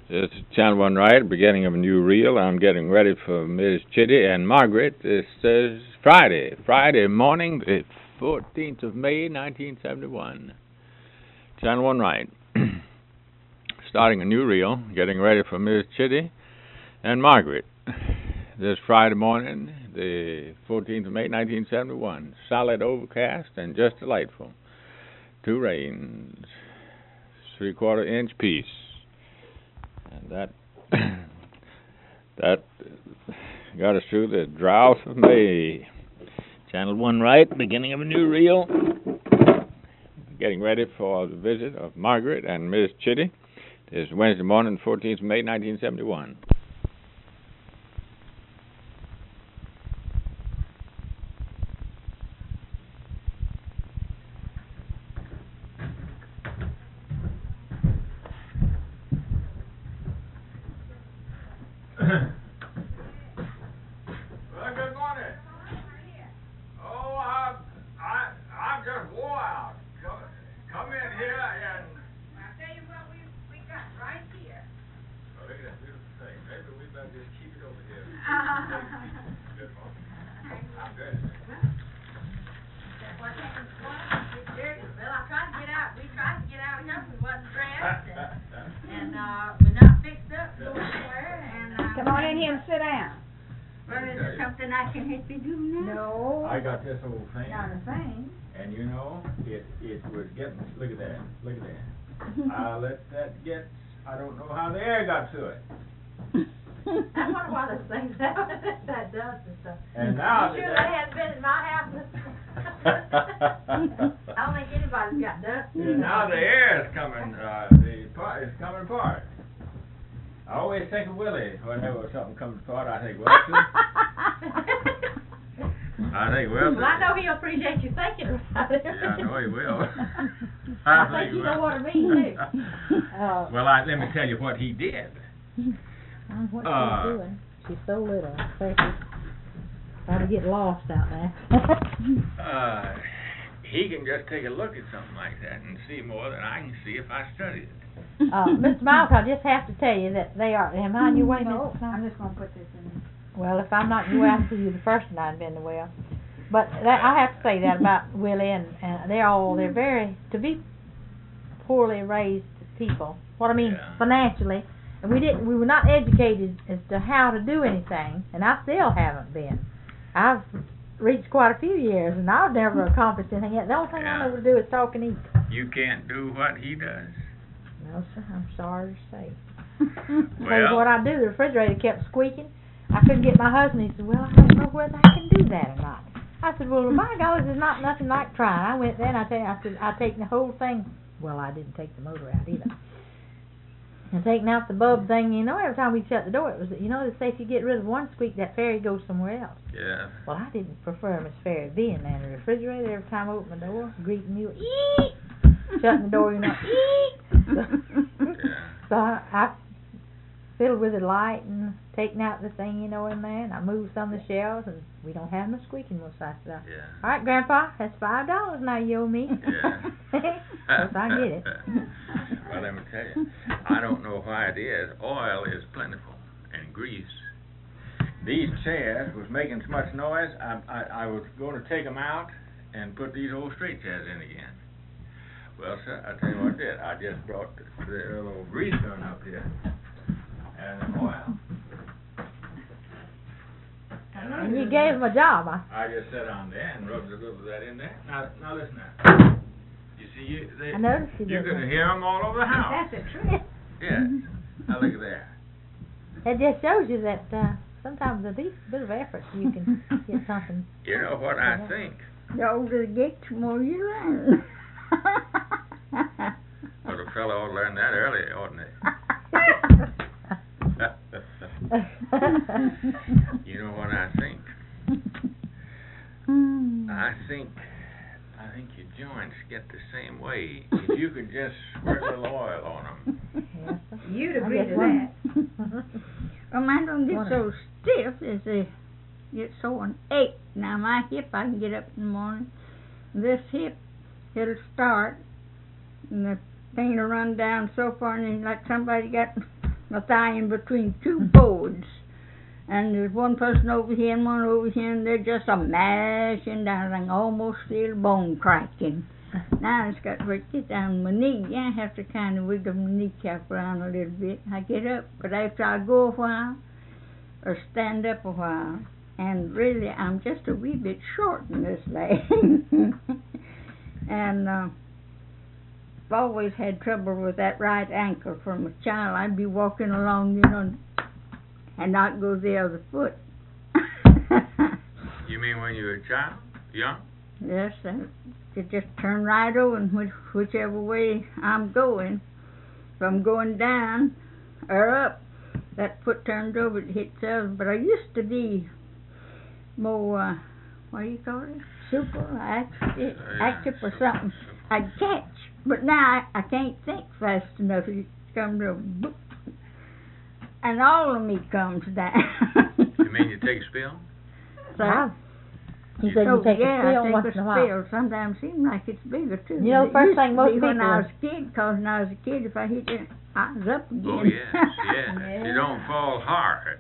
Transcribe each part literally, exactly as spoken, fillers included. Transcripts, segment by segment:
This is Channel One Right, beginning of a new reel. I'm getting ready for Miss Chitty and Margaret. This is Friday, Friday morning, the fourteenth of May, nineteen seventy-one. Channel One Right, starting a new reel, getting ready for Miss Chitty and Margaret. This Friday morning, the fourteenth of May, nineteen seventy-one. Solid overcast and just delightful. Two rains, three-quarter inch piece. And that that got us through the drought of May. Channel One Right, beginning of a new reel. Getting ready for the visit of Margaret and Miss Chitty. This is Wednesday morning, fourteenth of May, nineteen seventy-one. Well, good morning. Oh, I, I, I'm just wore out. Come, come in here and. I'll tell you what we we got right here. Oh, look at that beautiful thing. Maybe we better just keep it over here. Good morning. I'm good. Well, I tried to get out. We tried to get out here. We wasn't dressed, and, and uh, we're not fixed up to go anywhere. And uh, Come on in here and sit down. well, is there something I can help you do now? No, I got this old thing, not a thing. and you know, it it was getting. Look at that. Look at that. I let that get. I don't know how the air got to it. I wonder why those things that that does and stuff. And now You sure that- that hasn't been in my house? I don't think anybody's got dust. Yeah, now the air is coming, uh, the part is coming apart. I always think of Willie whenever something comes apart. I think Wilson. I think Wilson. Well, I know he'll appreciate you thinking about it. Yeah, I know he will. I think you know what I mean, too. Uh, Well, I, let me tell you what he did. Uh, what Uh, she's doing. She's so little. So she's trying to get lost out there. Uh, he can just take a look at something like that and see more than I can see if I study it. uh, Miss Miles, I just have to tell you that they are. Am I on your way, no, Miss Miles? I'm just gonna put this in. Well, if I'm not in your way, I'll see you the first time I've been to well. But that, I have to say that about Willie and, and they're all they're very to be poorly raised people. What I mean Yeah. financially, and we didn't we were not educated as to how to do anything, and I still haven't been. I've reached quite a few years, and I've never accomplished anything yet. The only thing Yeah. I know to do is talk and eat. You can't do what he does. No, sir, I'm sorry to say. Well- Tell you what I do, the refrigerator kept squeaking. I couldn't get my husband. He said, well, I don't know whether I can do that or not. I said, well, my God, there's not nothing like trying. I went there and I tell you, I said, I take the whole thing. Well, I didn't take the motor out either. And taking out the bulb thing, you know, every time we shut the door, it was, you know, they say if you get rid of one squeak, that fairy goes somewhere else. Yeah. Well, I didn't prefer Miss Fairy being there in the refrigerator every time I opened the door, greeting me with, eek! Shutting the door, you know, eek! Yeah. So I, I fiddled with the light and taking out the thing, you know, in there, and I moved some of the shelves, and we don't have no squeaking most I said, Yeah. all right, Grandpa, that's five dollars now you owe me. Yeah. Yes, I get it. Well, let me tell you, I don't know why it is. Oil is plentiful and grease. These chairs was making so much noise, I, I, I was going to take them out and put these old straight chairs in again. Well, sir, I tell you what I did. I just brought the, the little grease gun up here and the oil. And I And you just- gave him a job, huh? I just sat on there and rubbed a little of that in there. Now, now listen now. You see, you, they, I noticed you you did could that. hear them all over the house. That's a trick. Yeah. Now look at there. It just shows you that uh, sometimes with a least bit of effort you can get something. You know what I think? The older you get, the more you learn. Well, the fellow ought to learn that early, oughtn't he? You know what I think? I think I think your joints get the same way. If you could just squirt a little oil on them. Yes, sir. You'd I agree guess to one- that. Well, mine don't get One- so stiff as they get sore and ache. Now, my hip, I can get up in the morning. This hip, it'll start, and the pain will run down so far, and then like somebody got a thing between two boards. And there's one person over here and one over here, and they're just a mashing down. I can almost feel bone cracking. Now it's got to get down my knee. I have to kind of wiggle my kneecap around a little bit. I get up, but after I go a while, or stand up a while, and really I'm just a wee bit short in this leg. And uh, I've always had trouble with that right ankle from a child. I'd be walking along, you know, and not go the other foot. You mean when you were a child? Young? Yes, and to just turn right over and which, whichever way I'm going. If I'm going down or up, that foot turns over, it hits the other. But I used to be more, uh, what do you call it? Super active, active or something. I'd catch, but now I, I can't think fast enough. It comes to a boop, and all of me comes down. You mean you take a spill? So, Wow. You said oh, you take yeah, a spill I take once a in a while. spill. Sometimes it seems like it's bigger too. You know, It first used thing to most be when I was people- a kid, because when I was a kid, if I hit it, I was up again. Oh, yes, yes. You don't fall hard.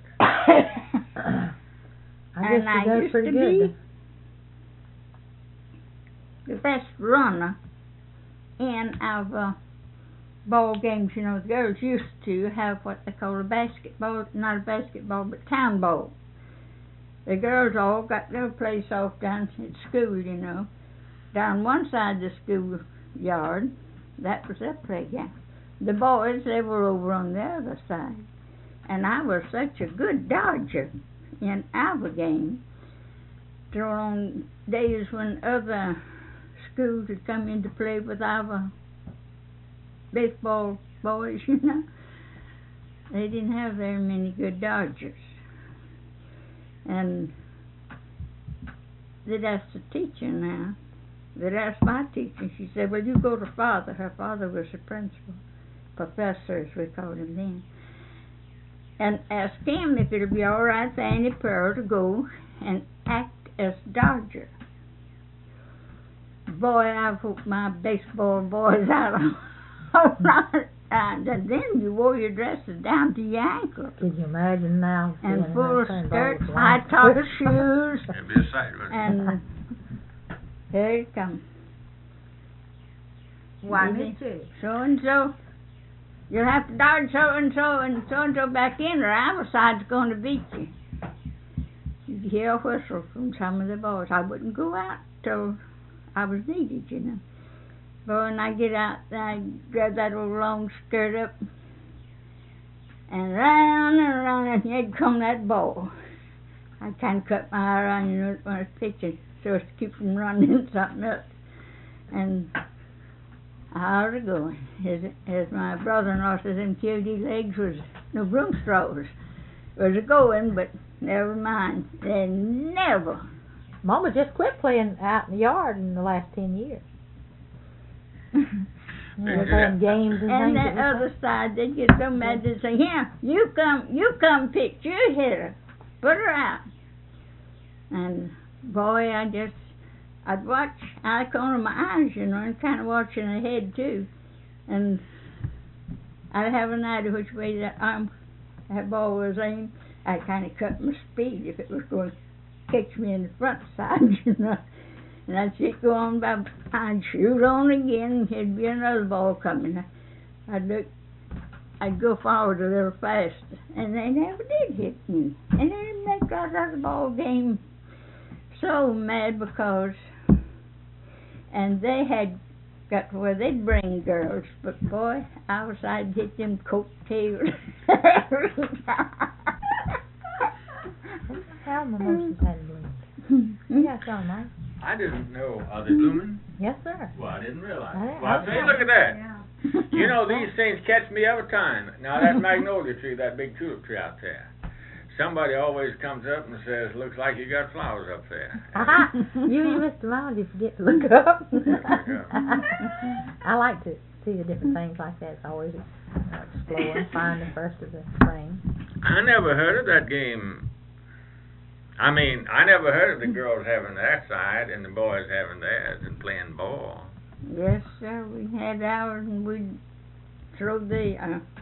I guess And I she does used pretty to good. be the best runner in our ball games. You know, the girls used to have what they call a basketball, not a basketball, but town ball. The girls all got their place off down at school, you know. Down one side of the school yard, that was their playground. The boys, they were over on the other side. And I was such a good dodger in our game. There were on days when other schools would come in to play with our baseball boys, you know. They didn't have very many good dodgers. And they'd ask the teacher now, they'd ask my teacher, she said, well, you go to father. Her father was the principal, professor as we called him then, and ask him if it'd be all right for Annie Pearl to go and act as dodger. Boy, I've hooked my baseball boys out all right. And then you wore your dresses down to your ankles. Could you imagine now? And seeing full of her skirts, balls high around? top shoes, It'd be a sight, wouldn't it? and here it comes. Why, Maybe. me too. So and so, you'll have to dodge so and so and so and so back in, or our side's going to beat you. You'd hear a whistle from some of the boys. I wouldn't go out till I was needed, you know. But when I get out, I grab that old long skirt up, and round and round, and he'd come that ball. I kind of cut my eye around, you know, when I was pitching, so as to keep from running something else. And I was going. As, as my brother-in-law says, them Q D legs was no broom straws. Was a going, but never mind. They never. Mama just quit playing out in the yard in the last ten years. You know, playing games and And things. the other side, they'd get so mad, they'd say, here, you come, you come pitch, you hit her, put her out. And boy, I just, I'd watch out of the corner of my eyes, you know, and kind of watching ahead too. And I'd have an idea which way that arm, that ball was aimed. I'd kind of cut my speed if it was going to catch me in the front side, you know. And I'd see it go on by, I'd shoot on again, and there'd be another ball coming. I'd look, I'd go forward a little faster, and they never did hit me. And then they got out of the ball game so mad because, and they had got to where they'd bring girls, but boy, I was, I'd hit them coattails. How mimosas had bloomed. Yeah, it's all nice. I didn't know. Are they blooming? Yes, sir. Well, I didn't realize. I didn't- Well, I say, was- look at that. Yeah. You know, these things catch me every time. Now, that magnolia tree, that big tulip tree out there, somebody always comes up and says, looks like you got flowers up there. Aha! You and Mister Miles, you forget to look up. Look up. I like to see the different things like that. It's always uh, exploring, find the first of the spring. I never heard of that game. I mean, I never heard of the girls having their side and the boys having theirs and playing ball. Yes, sir, we had ours, and we'd throw the, uh,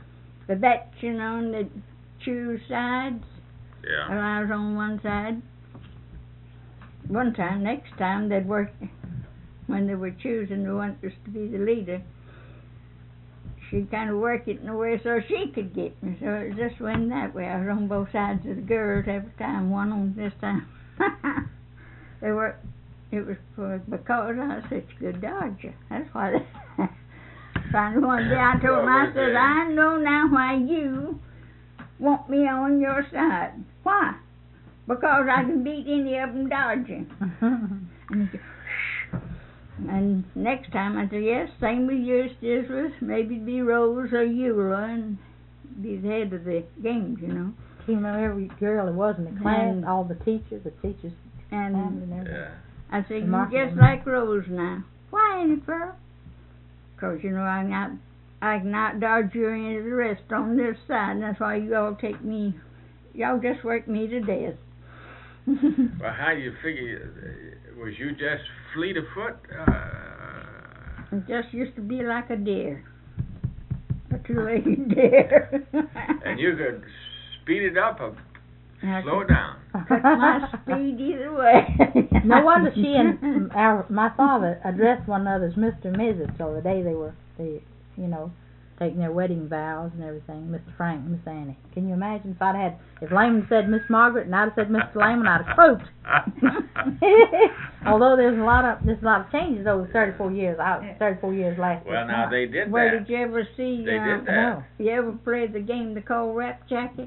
the bets, you know, and they'd choose sides. Yeah. Well, I was on one side. One time, next time, they'd work, when they were choosing the one was to be the leader, she'd kind of work it in a way so she could get me. So it just went that way. I was on both sides of the girls every time, one on this time. They were, it was for, because I was such a good dodger. That's why they, finally one day I told them, I said, I know now why you want me on your side. Why? Because I can beat any of them dodging. And, he said, and next time I said, yes, same with you as it is with, maybe it'd be Rose or Eula and be the head of the games, you know. You know, every girl that was in the class, And- all the teachers, the teachers, And family and everything. Yeah. I said, you Remarkable. just like Rose now. Why ain't it, Pearl? Because, you know, I can out, I can out dodge you and any of the rest on this side, and that's why you all take me, y'all just work me to death. Well, how do you figure, uh, was you just fleet of foot? Uh, It just used to be like a deer. A two-legged deer. and you could speed it up or I slow it could down. cut my speed either way. No wonder she and our my father addressed one another as Mister and Missus So the day they were, they, you know, taking their wedding vows and everything, Mister Frank and Miss Annie. Can you imagine if I'd had, if Layman said Miss Margaret and I'd have said Mister Layman, I'd have croaked. Although there's a lot of there's a lot of changes over thirty-four years. I thirty-four years last Well, now they did Well, that. did you ever see, They uh, did that. you ever played the game they call Rap Jacket?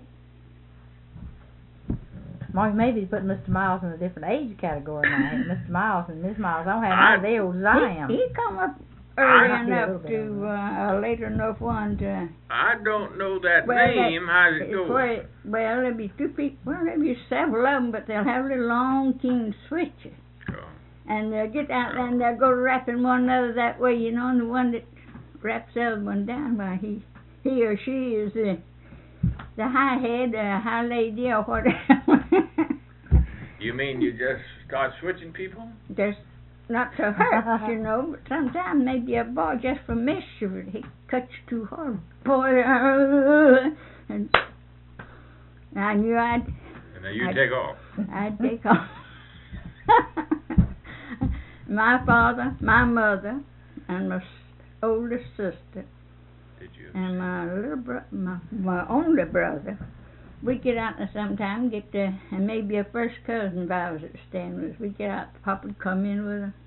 Mark, maybe he put Mister Miles in a different age category now. Mister Miles and Miss Miles don't have I- half the old as I am. He, he come up early I- enough to, uh, a later enough one to, I don't know that Well, that- name. How's it it's go? where, well, there'll be two people, well, there'll be several of them, but they'll have little long, keen switches. Oh. And they'll get out there and they'll go rapping one another that way, you know, and the one that raps the other one down, well, he, he or she is the, the high head, uh, high lady, or whatever. You mean you just start switching people? Just not to hurt, you know, but sometimes maybe a boy just for mischief, he cuts you too hard. Boy, uh, and I knew I'd, And then you I'd- take off. I'd take off. My father, my mother, and my s- oldest sister, Did you? and my little bro, my, my only brother, we get out there sometime, get the, and maybe a first cousin vows at stand with us. We get out, Papa would come in with a,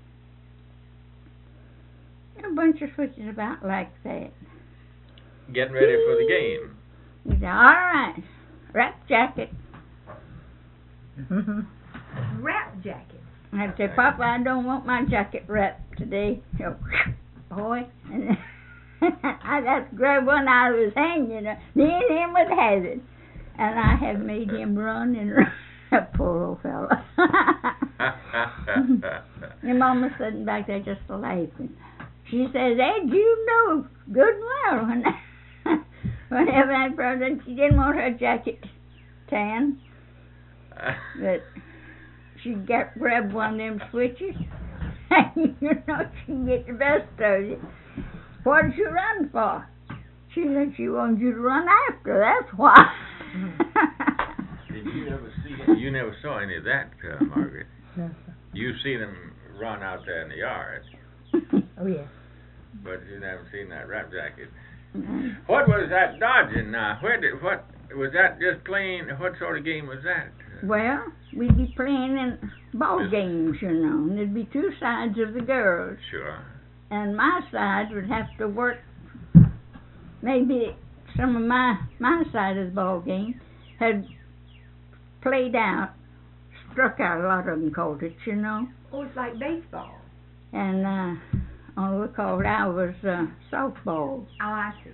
a bunch of switches about like that. Getting ready for the game. He said, all right, Rap Jacket. Rap jacket. I'd say, Papa, I don't want my jacket wrapped today. So, boy, and I'd have to grab one out of his hand, you know. Me and him would have it. And I have made him run and run. Poor old fella. Your mama's sitting back there just laughing. She says, Ed, you know good and well when whenever that brother, she didn't want her jacket tan, but she got grab one of them switches, and you know she can get the best of it. What did you run for? She said she wanted you to run after, that's why. Did you ever see? You never saw any of that, uh, Margaret. No, You see them run out there in the yard, oh yeah. but you never seen that rap jacket. What was that dodging now? Where did what was that? Just playing? What sort of game was that? Well, we'd be playing in ball Yes. games, you know, and there'd be two sides of the girls. Sure. And my side would have to work, maybe some of my, my side of the ball game had played out, struck out, a lot of them called it, you know. Oh, it's like baseball. And uh, all we called ours uh, softball. Oh, I see.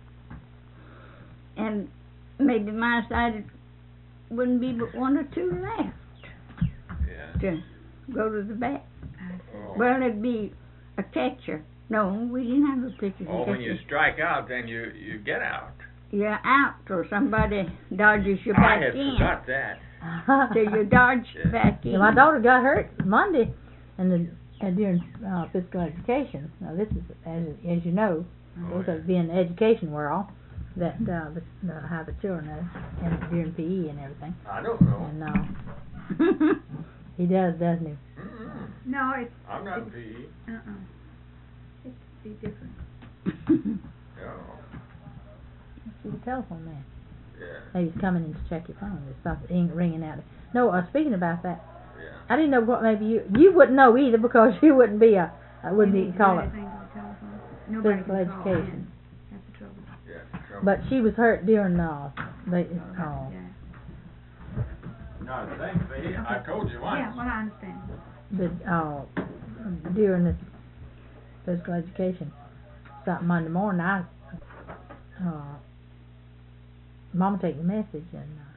And maybe my side wouldn't be but one or two left Yeah. to go to the bat. Oh. Well, it'd be a catcher. No, we didn't have a pitcher. Oh, when you strike out, then you you get out. You're out, or somebody dodges you I back had in. forgot that. So you dodge Yeah. back in. Yeah, my daughter got hurt Monday, and the and during uh, physical education. Now this is, as as you know, Oh, those yeah. have been in the education world. that uh, the, the, how the children are and during P E and everything. I don't know. And uh, he does, doesn't he? Mm-mm. No, it's, I'm not in P E. uh-uh. It's, it's different. No. See the telephone man. Yeah. Maybe he's coming in to check your phone. There's something ringing out. No, uh, speaking about that, Yeah. I didn't know what maybe you you wouldn't know either because you wouldn't be a I wouldn't You even need to call do it anything to the telephone. Nobody physical can call education. in. That's the trouble. Yeah. trouble. But she was hurt during uh the uh, Yeah. No, the thing, see, I told you once. Yeah, well, I understand. the uh during this physical education something Monday morning. I uh Mama take the message and. Uh,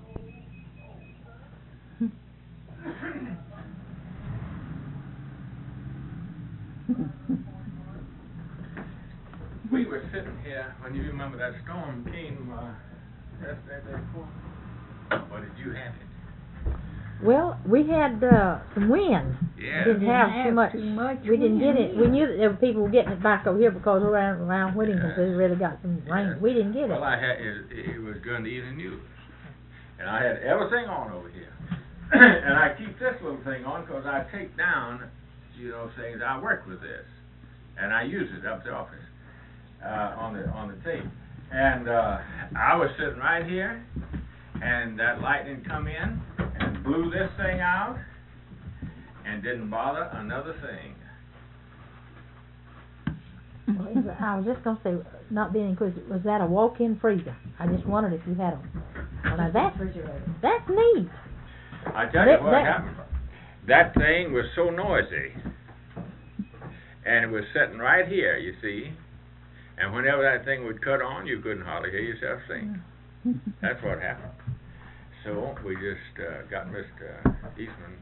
We were sitting here when you remember that storm came uh, yesterday, day before. Or did you have it? Well, we had uh, some wind. Yeah. Didn't have too have much. too much We didn't get wind it. We knew that there were people getting it back over here because around around Whittington Yeah. they really got some rain. Yeah. We didn't get it. Well, I had it, it was during the evening news, and I had everything on over here, and I keep this little thing on because I take down, you know, things. I work with this, and I use it up at the office uh, on the on the tape. And uh, I was sitting right here, and that lightning come in and blew this thing out, and didn't bother another thing. Well, I was just gonna say, not being inquisitive, was that a walk-in freezer? I just wondered if you had one. Well, now that's that's neat. I tell That- you what that- happened. That thing was so noisy, and it was sitting right here, you see. And whenever that thing would cut on, you couldn't hardly hear yourself sing. That's what happened. So we just uh, got Mister Eastman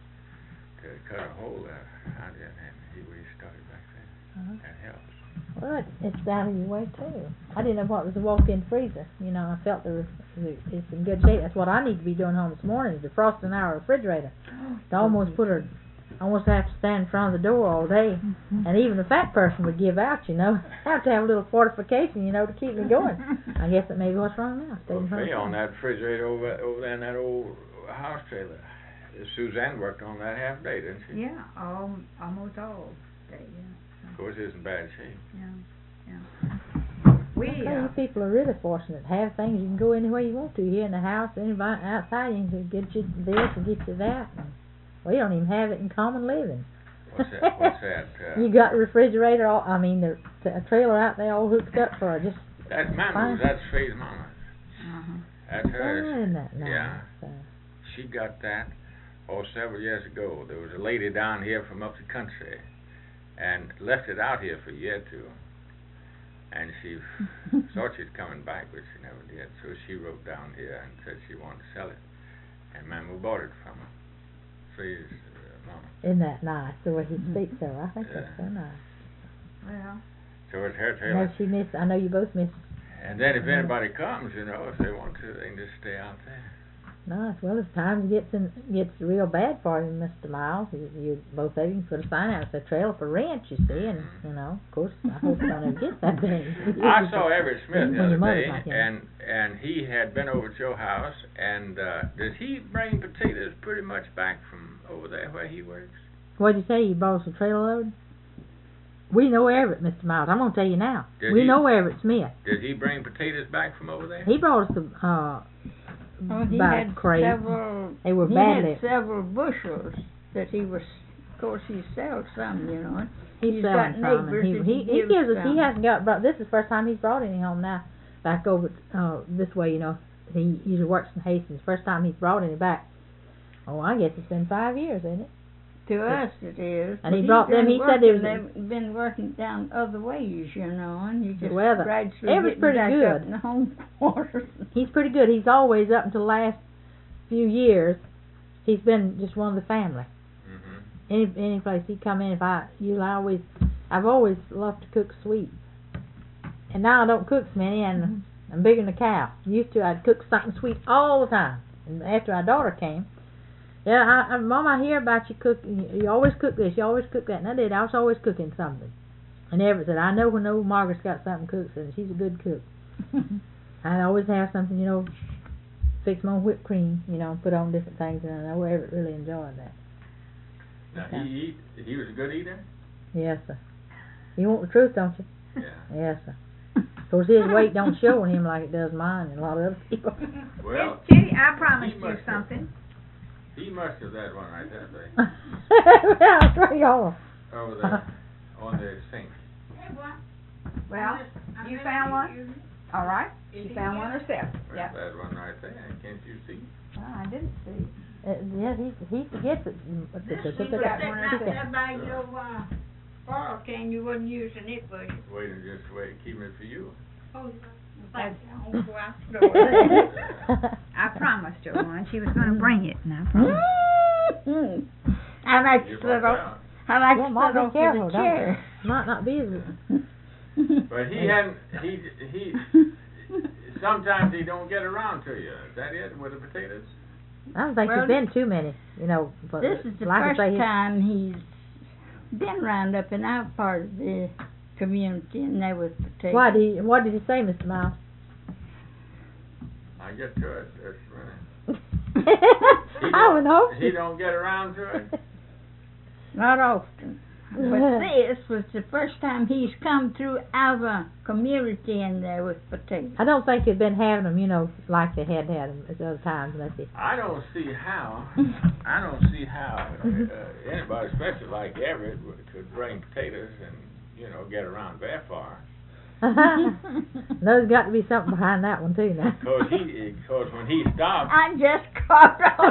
to cut a hole there. I did, and he restarted back there. Uh-huh. That helps. Well, it, it's out of your way too. I didn't know what was a walk-in freezer. You know, I felt there was it's in good shape. That's what I need to be doing home this morning is defrosting our refrigerator. To almost put her, I almost have to stand in front of the door all day, and even a fat person would give out. You know, I have to have a little fortification, you know, to keep me going. I guess that may be what's wrong now. Stay Well, in front me of the on door. that refrigerator over over there in that old house trailer. Suzanne worked on that half day, didn't she? Yeah, all, almost all day, yeah. Of course, it's in bad shape. Yeah, yeah. We, Okay, uh, you people are really fortunate. Have things you can go anywhere you want to. Here in the house, anybody outside, you can get you this and get you that. And we don't even have it in common living. What's that? What's that? Uh, You got the refrigerator, all, I mean, the, the trailer out there all hooked up for just. That's Mama's. Fine. That's Faye's mama. uh-huh. That's hers. Oh, isn't that nice? Yeah. Uh, She got that, oh, several years ago. There was a lady down here from up the country, and left it out here for a year or two. And she thought she'd coming back, but she never did. So she wrote down here and said she wanted to sell it, and Mama bought it from her. Faye's uh, mama. Isn't that nice the way he speaks though? I think that's Yeah. so nice. Well, So it's her I trailer. know she miss. I know you both miss. And then if anybody comes, you know, if they want to, they can just stay out there. Nice. Well, as times gets in, gets real bad for you, Mister Miles, you, you both of you can put a sign out that says trailer for rent. You see, and you know, of course, I hope you don't ever get that big. I saw Everett Smith the When your other mother's day, not here. and and he had been over at your house, and uh, does he bring potatoes pretty much back from over there where he works? What'd you say? You brought us a trailer load? We know Everett, Mister Miles. I'm gonna tell you now. Did we he? know Everett Smith. Did he bring potatoes back from over there? He brought us the uh, Oh, he by had crate. several. They were he badly. had several bushels that he was. Of course, he sells some, you know. He's, He's selling got some, and neighbors he that he, he he gives gives us. He some. hasn't got brought. This is the first time he's brought any home now. Back over uh, this way, you know. He usually works in Hastings. First time he's brought any back. Oh, I guess it's been five years, ain't it? To us, it is. And he But brought he's them- been he said there working- was they've been working down other ways, you know, and you just Well, the- gradually it was getting pretty back good. up in the home quarters. He's pretty good. He's always up until the last few years. He's been just one of the family. Mm-hmm. Any any place he come in, if I you I always I've always loved to cook sweets. And now I don't cook so many, and Mm-hmm. I'm bigger than a cow. Used to, I'd cook something sweet all the time. And after our daughter came, yeah, I, I, Mom, I hear about you cooking. You, you always cook this. You always cook that. And I did. I was always cooking something. And Everett said, I know when old Margaret's got something cooked, and she's a good cook. I always have something, you know, fix my whipped cream, you know, put on different things, and I never really enjoyed that. Now, he eat, he was a good eater? Yes, sir. You want the truth, don't you? Yeah. Yes, sir. Of course, his weight don't show on him like it does mine and a lot of other people. Well, Kitty, I promised he you must have- something. He must have that one right there, babe. I'll show y'all. Over there, on the sink. Hey, what? Well, you found one? All right, she found one herself. There's Yep. that one right there, can't you see? Well, I didn't see. Uh, yeah, he he forgets it. But the- This the- we the- was got sitting one out or two. there by your, uh, bottle can, you wasn't using it, was you? Wait and just wait, keeping it for you. Oh, thank you. I won't go out the door. I promised her one. She was going to bring it, and I promised. Mm. I like You to brought sit that off, out. I like Yeah, to Mom, sit be off careful, with the don't chair. Might not be as But he hadn't, he, he, sometimes he don't get around to you. Is that it with the potatoes? I don't think Well, there's been too many, you know. But This is the like first I say, he- time he's been round up in our part of the community, and there was potatoes. Why did he? What did he say, Mister Miles? I get to it, that's right. He I would don't- hope. He don't get around to it? Not often. But this was the first time he's come through our community, and there was potatoes. I don't think he'd been having them, you know, like they had had them at other times, unless he. I don't see how, I don't see how uh, anybody, especially like Everett, would- could bring potatoes and, you know, get around that far. There's got to be something behind that one too, now. Because he, because when he stopped, I just caught on.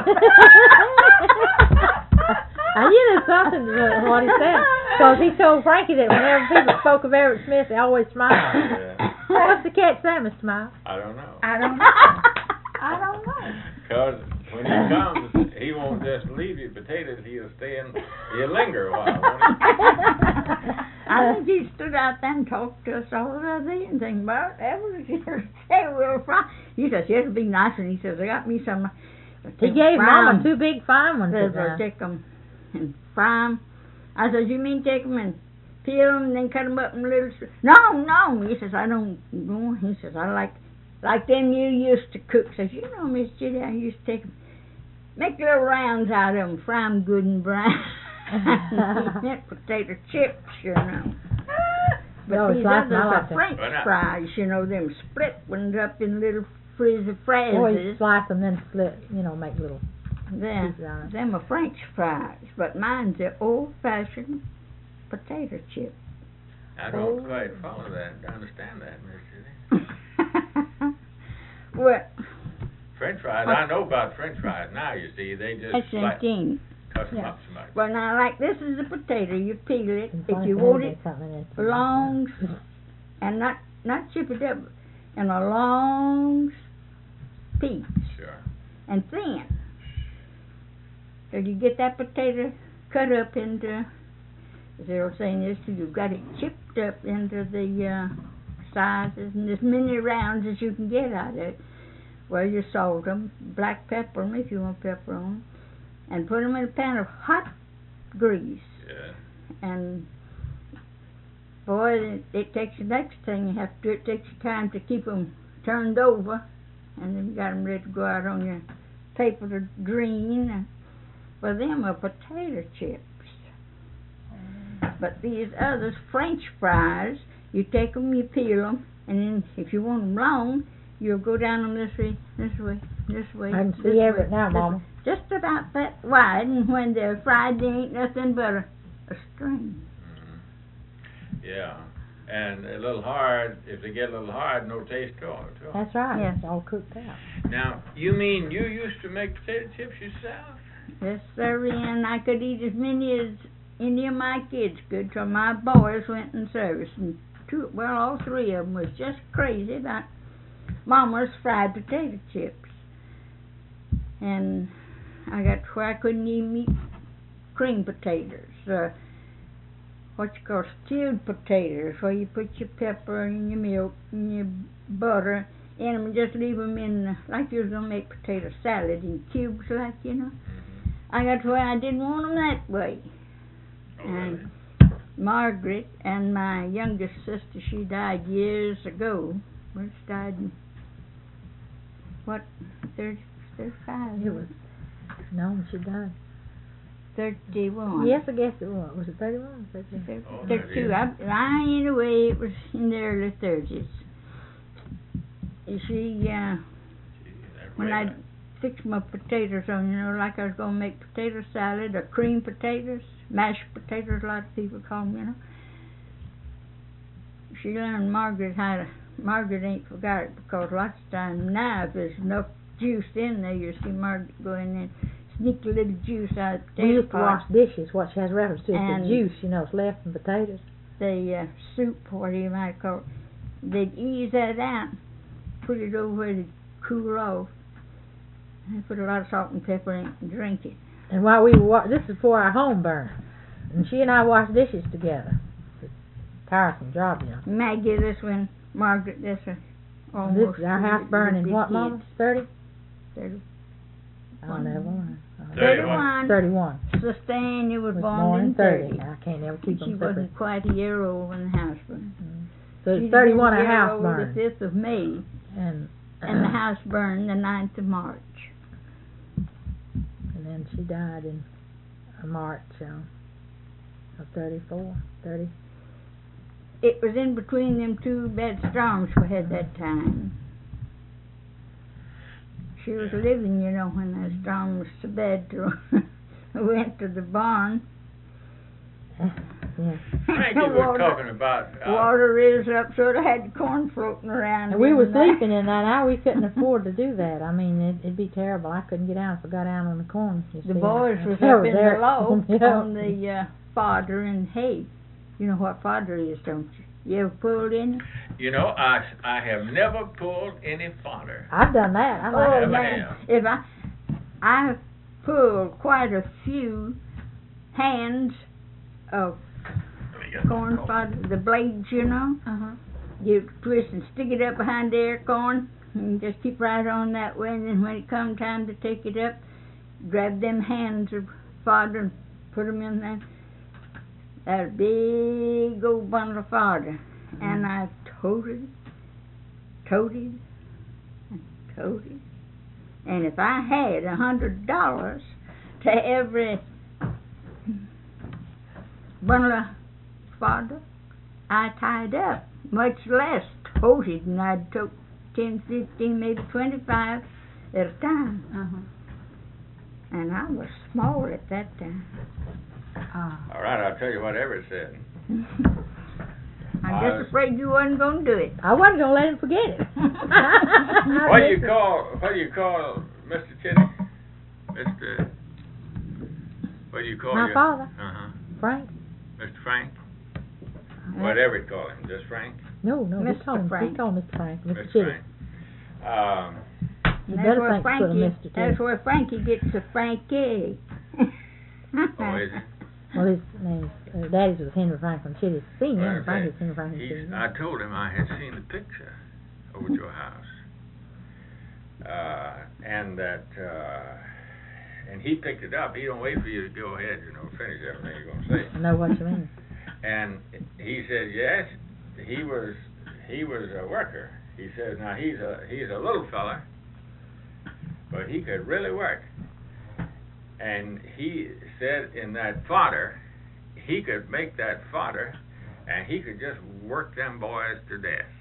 I knew there's something to what he said. Because he told Frankie that whenever people spoke of Everett Smith, they always smiled. Yeah. What's the catch there, Mister Miles? I don't know. I don't know. I don't know. Because when he comes, he won't just leave you potatoes, he'll stay in, he'll linger a while, won't he? I think he stood out there and talked to us all about the and thing about Everett. Say, we'll fry. He says, it'll be nice, and he says, I got me some. He gave Mama two big fine ones. Says, this I'll time. take them and fry 'em. I says, you mean take 'em and peel 'em and then cut 'em up in little... str-" No, no. He says, I don't know. He says, I like like them you used to cook. Says, you know, Miss Judy, I used to take 'em, make little rounds out of 'em, fry 'em good and brown. He meant potato chips, you know. But No, it's these like others my are like French Why not? fries, you know, them split ones up in little frizzy phrases. Boys slice them, then split, you know, make little Them, pieces out of it. them are French fries, but mine's the old-fashioned potato chip. I don't quite follow that, understand that, Miss Judy. Well, French fries, I know about French fries now, you see, they just that's the slice, thing. cut them Yeah. up so much. Well, now, like this is a potato. You peel it. And If find you some want other it something in it. long, and not not chip it up, in a long piece Sure. and thin. So you get that potato cut up into, as they were saying this, you've got it chipped up into the uh, sizes and as many rounds as you can get out of it. Well, you salt them, black pepper them if you want pepper on them, and put them in a pan of hot grease. Yeah. And boy, it, it takes the next thing you have to do. It takes time to keep them turned over, and then you got them ready to go out on your paper to drain. Well, them are potato chips. But these others, French fries, you take them, you peel them, and then if you want them long, you'll go down them this way, this way, this way. I can this see Everett way, now, this Mama. way. Just about that wide, and when they're fried, they ain't nothing but a, a string. Mhm. Yeah. And a little hard, if they get a little hard, no taste to them. to 'em. That's right. Yes. It's all cooked out. Now, you mean you used to make potato chips yourself? Yes, sir, and I could eat as many as any of my kids could, till my boys went in service, and two, well, all three of them was just crazy about Mama's fried potato chips. And I got to where I couldn't even eat cream potatoes, uh, what you call stewed potatoes, where you put your pepper and your milk and your butter in them and just leave them in, like you was going to make potato salad in cubes, like, you know. I got to where I didn't want them that way. Oh, really? And Margaret and my youngest sister, she died years ago, was died in, what, thirty, thirty-five? It was, no, when she died. thirty-one. Yes, I guess it was. Was it thirty-one? thirty-two? Oh, no, thirty-two. dear. I, I, anyway, it was in the early thirties. You see, uh, Gee, that when I red- fixed my potatoes on, you know, like I was going to make potato salad or cream potatoes, mashed potatoes, a lot of people call them, you know. She learned Margaret how to, Margaret ain't forgot it, because lots of times now, if there's enough juice in there, you see Margaret go in there, sneak a little juice out of the We potato used to pot. wash dishes. What she has reference to is And- the juice, you know, it's left from potatoes. The uh, soup, what you might call it, they'd ease that out, put it over where it'd cool off, and put a lot of salt and pepper in it and drink it. And while we were, wa- this is before our home burned, and she and I washed dishes together. It's a tiresome job, you know. Maggie, this one, Margaret, this one, This almost. is our house the- burned the in big what, kids. Mama? Thirty? Thirty- I don't know. One. Thirty-one. Thirty-one. Sustained was Was born in thirty. thirty. I can't never keep She them separate. wasn't quite a year old when the house burned. So She'd it's thirty-one been our a year house old burned. the fifth of May, And and the house burned the ninth of March. and then she died in uh, March uh, of thirty-four, thirty. It was in between them two bad storms we had that time. She was living, you know, when the storm was so bad. To we went to the barn. Yeah. Frankie was water, talking about, uh, water rose up, sort of had the corn floating around. And we in were the night. sleeping in that hour. We couldn't afford to do that. I mean, it, it'd be terrible. I couldn't get down if I got out on the corn. You The see. boys was They up were in there. the loft Yeah. on the uh, fodder and hay. You know what fodder is, don't you? You ever pulled in? you know, I, I have never pulled any fodder. I've done that. I like Oh Never man, have. if I I pulled quite a few hands of Let me get corn the coffee. fodder, the blades, you know. Uh-huh. You twist and stick it up behind the air corn, and just keep right on that way. And then when it come time to take it up, grab them hands of fodder and put them in there. That big old bundle of fodder, Mm-hmm. and I toted, toted, and toted. And if I had a hundred dollars to every bundle of fodder I tied up, much less toted, and I'd tote ten, fifteen, maybe twenty-five at a time. Uh-huh. And I was small at that time. Ah. All right, I'll tell you what Everett said. I'm I was- just afraid you wasn't going to do it. I wasn't going to let him forget it. What do you call, what do you call Mister Chitty? Mister What do you call My your... father. Uh-huh. Frank? Mister Frank? What Everett call him, just Frank? No, no, Mister he called him, Frank. he called Mister Frank. Mister Mister Chitty. Frank. Um, You And better that's where think to put a Frankie, Mister that's too. where Frankie gets the Frankie. oh, is it? Well, his name, uh, Daddy's was Henry Franklin Chitty Senior, Well, and Frankie's okay. Henry Franklin He's, Chitty. I told him I had seen the picture over at your house. Uh, and that, uh, and he picked it up. He don't wait for you to go ahead, you know, finish everything you're going to say. I know what you mean. And he said, yes, he was, he was a worker. He says, now he's a, he's a little fella, but he could really work. And he said in that fodder, he could make that fodder, and he could just work them boys to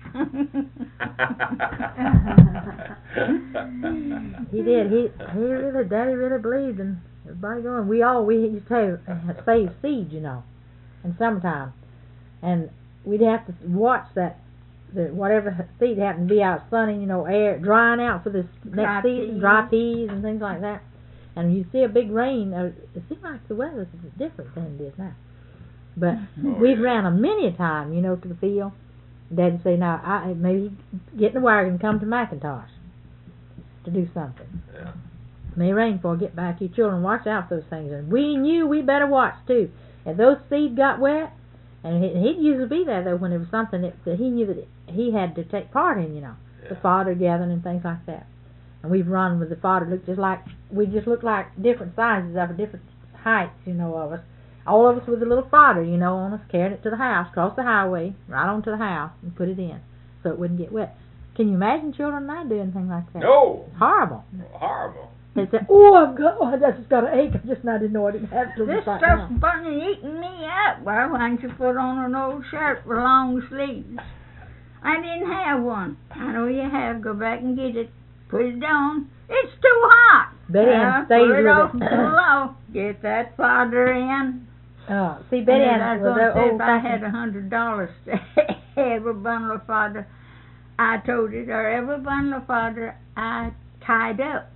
death. He did. He he really, Daddy really believed in everybody going. We all we used to uh, save seed, you know, in summertime, and we'd have to watch that. The whatever seed happened to be out sunny, you know, air drying out for this Dry next season, peas. dry peas and things like that. And you see a big rain, uh, it seems like the weather's different than it is now. But Oh, we've yeah. ran a many a time, you know, to the field. Dad'd say, now, I maybe get in the wagon and come to McIntosh to do something. Yeah. It may rain before I get back. You children, watch out for those things. And we knew we better watch, too. If those seed got wet, and he, he'd usually be there, though, when there was something that, that he knew that he had to take part in, you know, the Yeah. fodder gathering and things like that. And we've run with the fodder, looked just like, we just looked like different sizes of it, different heights, you know, of us. All of us with a little fodder, you know, on us, carrying it to the house, across the highway, right onto the house, and put it in, so it wouldn't get wet. Can you imagine children now doing things like that? No, It's horrible. horrible. They say, "Oh, I've got, oh, I just got an ache. I just now didn't know I didn't have to." This right stuff's now. burning, eating me up. Well, why don't you put on an old shirt with long sleeves? I didn't have one. I know you have. Go back and get it. Put it on. It's too hot. Betty well, Ann stays put it with off it. too low. Get that fodder in. Oh, see, Betty And Ann I was was going to that say old if I had fashioned. a hundred dollars to have a bundle of fodder, I told it, or every bundle of fodder I tied up.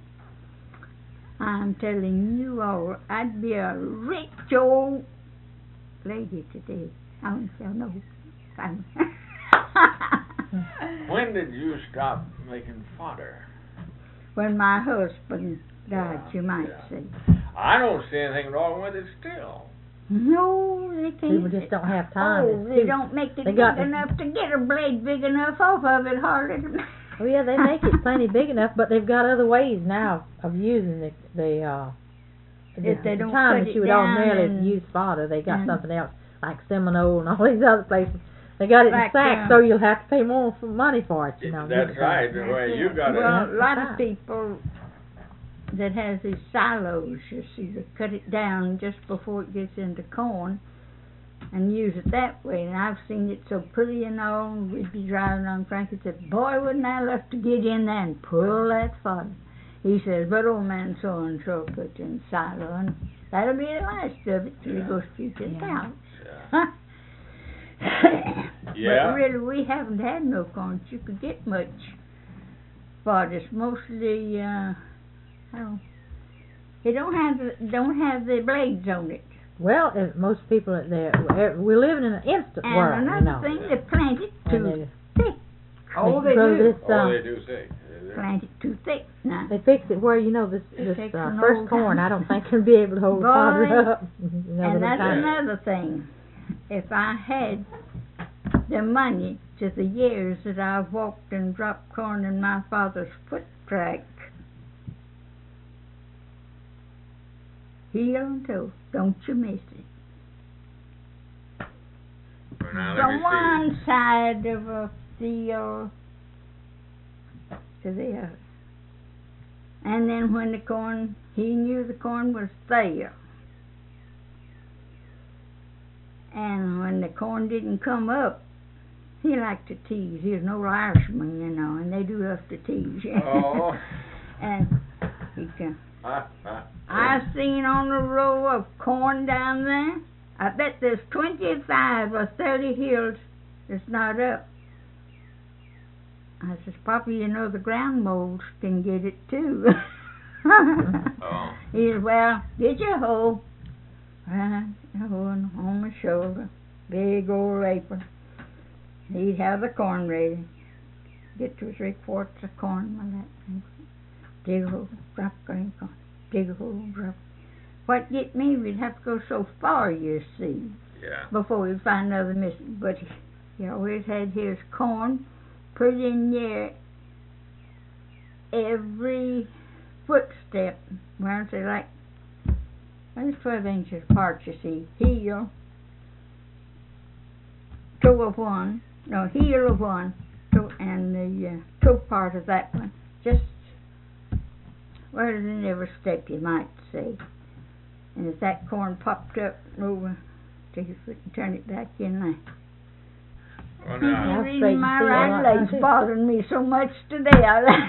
I'm telling you all, I'd be a rich old lady today. I don't say no. I'm When did you stop making fodder? when my husband died, Yeah, you might yeah. say. I don't see anything wrong with it still. No, they can't. People just don't have time. Oh, to they see. don't make it They big got- enough to get a blade big enough off of it, hardly. to- Oh yeah, they make it plenty big enough, but they've got other ways now of using the the uh the, If they the don't time cut that it you would down ordinarily and- use fodder. They got and- something else like Seminole and all these other places. They got it Like, in sacks, uh, so you'll have to pay more for money for it. You know. That's Get it right, done. the way you got Well, it. a lot Yeah. of people that has these silos, you see, they cut it down just before it gets into corn and use it that way. And I've seen it so pretty and all. We'd be driving on Frankie said, "Boy, wouldn't I love to get in there and pull that fodder." He says, "But old man so and so put it in the silo, and that'll be the last of it till Yeah. he goes straight to the Yeah. couch." Yeah. Yeah. But really, we haven't had no corn that you could get much fodder. It's mostly, uh, I don't, it don't have the, don't have the blades on it. Well, if most people at there, we're living in an instant And world, another you know. thing, they plant it And too they, thick. Oh, they grow do. This, Oh, um, they do say. Plant it too thick now. They fixed it where, you know, this It this takes uh, an first old corn, time. I don't think can be able to hold the fodder Boy, up. You know, And the that's time. another thing. If I had the money to the years that I've walked and dropped corn in my father's foot track, heel and toe, don't you miss it. Well, now, let From me see. one side of a field to the other. And then when the corn, he knew the corn was there. And when the corn didn't come up, he liked to tease. He was an old Irishman, you know, and they do love to tease. Oh. And he can. Ah, ah. I seen on a row of corn down there. I bet there's twenty-five or thirty hills that's not up. I says, Papa, you know the ground moles can get it too. Oh. He says, well, get your hoe. Right, a hoe on on my shoulder. Big old apron. He'd have the corn ready. Get two or three quarts of corn with that thing. Dig a hole, drop green corn. Dig a hole, drop. What get me, we'd have to go so far, you see, Yeah. before we'd find another missing. But he, he always had his corn put in there every footstep. Well, say like, well, it's twelve inches apart, you see. Heel, toe of one, no, heel of one, toe, and the uh, toe part of that one. Just, well, in every step, you might say. And if that corn popped up over, take your foot and turn it back in there. Well, The now, That's reason straight my and right see, leg's right? bothering me so much today.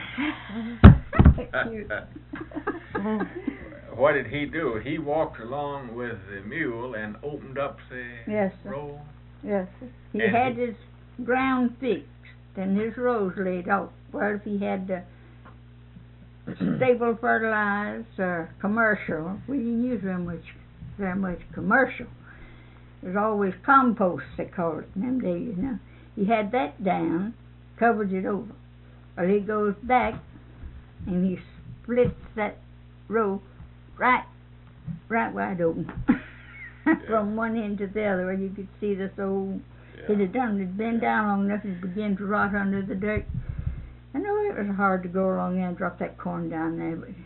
I what did he do? He walked along with the mule and opened up the Yes, sir. row. Yes, he And had he- his ground fixed and his rows laid out. Well, if he had the stable fertilized or commercial, we didn't use very much, very much commercial. There's always compost, they call it in them days, you know. He had that down, covered it over. Well, he goes back and he splits that row right, right wide open. From one end to the other, where you could see this old, it had done, it had been down long enough, it began to rot under the dirt. I know it was hard to go along there and drop that corn down there, but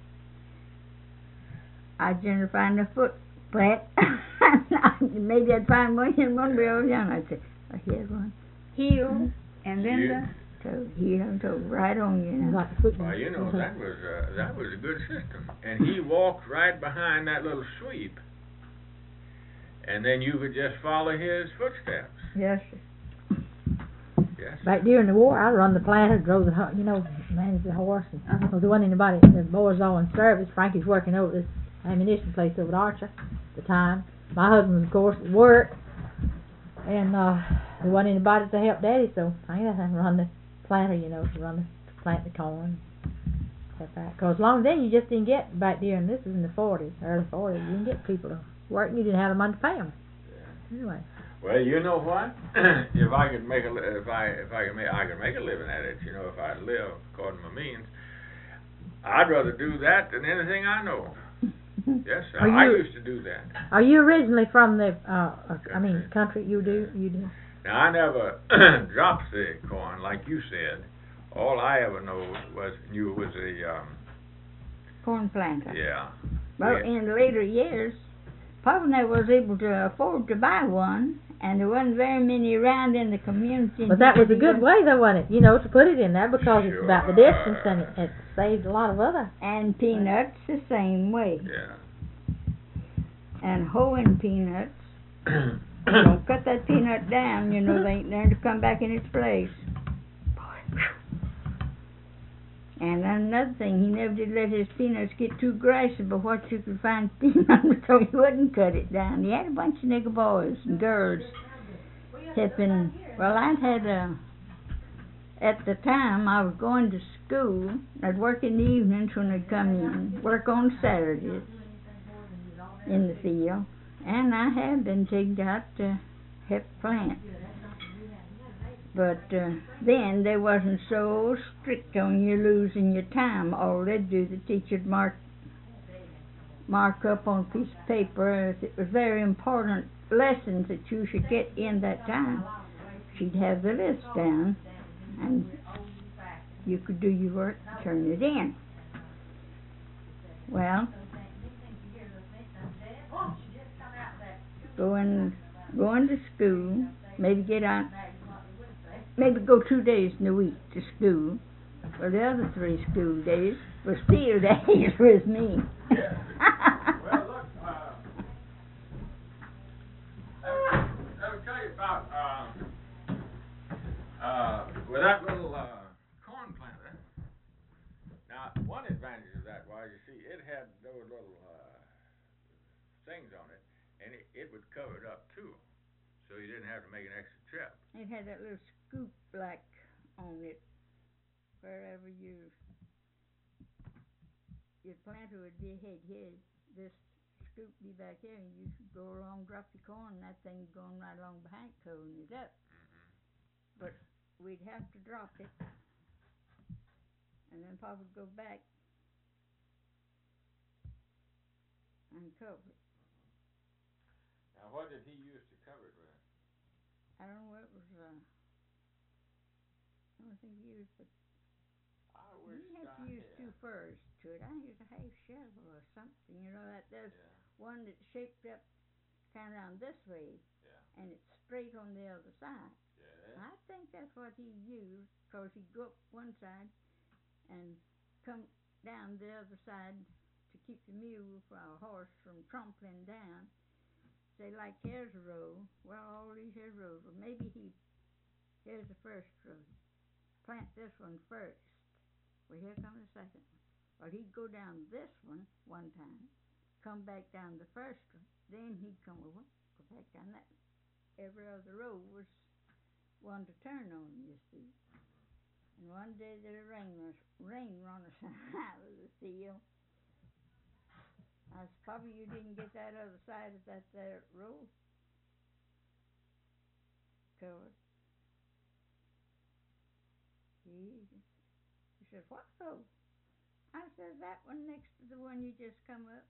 I'd generally find a foot plant. Maybe I'd find one in one way over yonder. I'd say, I hear one. Heel, and then You- the told. He done told right on you now. Like the football. Well, you know, that was, uh, that was a good system. And he walked right behind that little sweep. And then you could just follow his footsteps. Yes, sir. Yes. Back during the war, I run the planter, drove the, ho- you know, managed the horse, and Uh-huh. was the one anybody, the boys all in service. Frankie's working over this ammunition place over at Archer at the time. My husband was, of course, at work, and uh, there wasn't anybody to help Daddy, so I had to run the planter, you know, to run the, plant the corn. Because long then you just didn't get, back during, this is in the forties, early forties, you didn't get people to work, and you didn't have the money to pay them. Yeah. Anyway. Well, you know what? if I could make a, li- if I, if I could make, I could make a living at it. You know, if I live according to my means, I'd rather do that than anything I know. Yes, Are I you- used to do that. Are you originally from the, uh, uh, I mean, country? You do, you do. Now I never dropped the corn like you said. All I ever know was knew was a um, Corn planter. yeah. Well, Yeah. in later years, Papa never was able to afford to buy one, and there wasn't very many around in the community. But that was a good way, though, wasn't it? You know, to put it in there because it's about the Sure. distance, and it, it saved a lot of other. And peanuts the same way. Yeah. And hoeing peanuts, don't cut that peanut down, you know, they ain't there to come back in its place. And another thing, he never did let his peanuts get too grassy, but what you could find peanuts, so he wouldn't cut it down. He had a bunch of nigger boys and girls helping. Well, I'd had a, at the time, I was going to school. I'd work in the evenings when I'd come in, work on Saturdays in the field, and I had been taken out to help plant. But uh, then they wasn't so strict on you losing your time. All they'd do, the teacher'd mark mark up on a piece of paper if it was very important lessons that you should get in that time. She'd have the list down, and you could do your work and turn it in. Well, going going to school, maybe get out. Maybe go two days in a week to school. Well, the other three school days were field days with me. Well, look, uh, let me tell you about uh, uh, with that little uh, corn planter. Now, one advantage of that was, you see, it had those little uh, things on it, and it, it would cover it up too, so you didn't have to make an extra trip. It had that little scoop like on it. Wherever you your planter would be head here, this scoop be back here, and you could go along, drop your corn, and that thing going right along behind, covering it up. But we'd have to drop it, and then Papa would go back and cover it. Now, what did he use to cover it with? I don't know what it was. Uh, I don't think he used the. I You wish have to I use had. two furs to it. I use a half shovel or something. You know that there's Yeah, one that's shaped up kind of on this way, yeah, and it's straight on the other side. yeah. I think that's what he used, 'cause he'd go up one side and come down the other side to keep the mule or a horse from trampling down. Say, like, here's a row. Well, all these here rows. Well, maybe he, here's the first row. Plant this one first. Well, here comes the second one. Well, he'd go down this one one time, come back down the first one, then he'd come over, go back down that one. Every other row was one to turn on, you see. And one day there rain was rain on the side of the field. I was probably you didn't get that other side of that there row covered. He, he said, what row? I said, that one next to the one you just come up.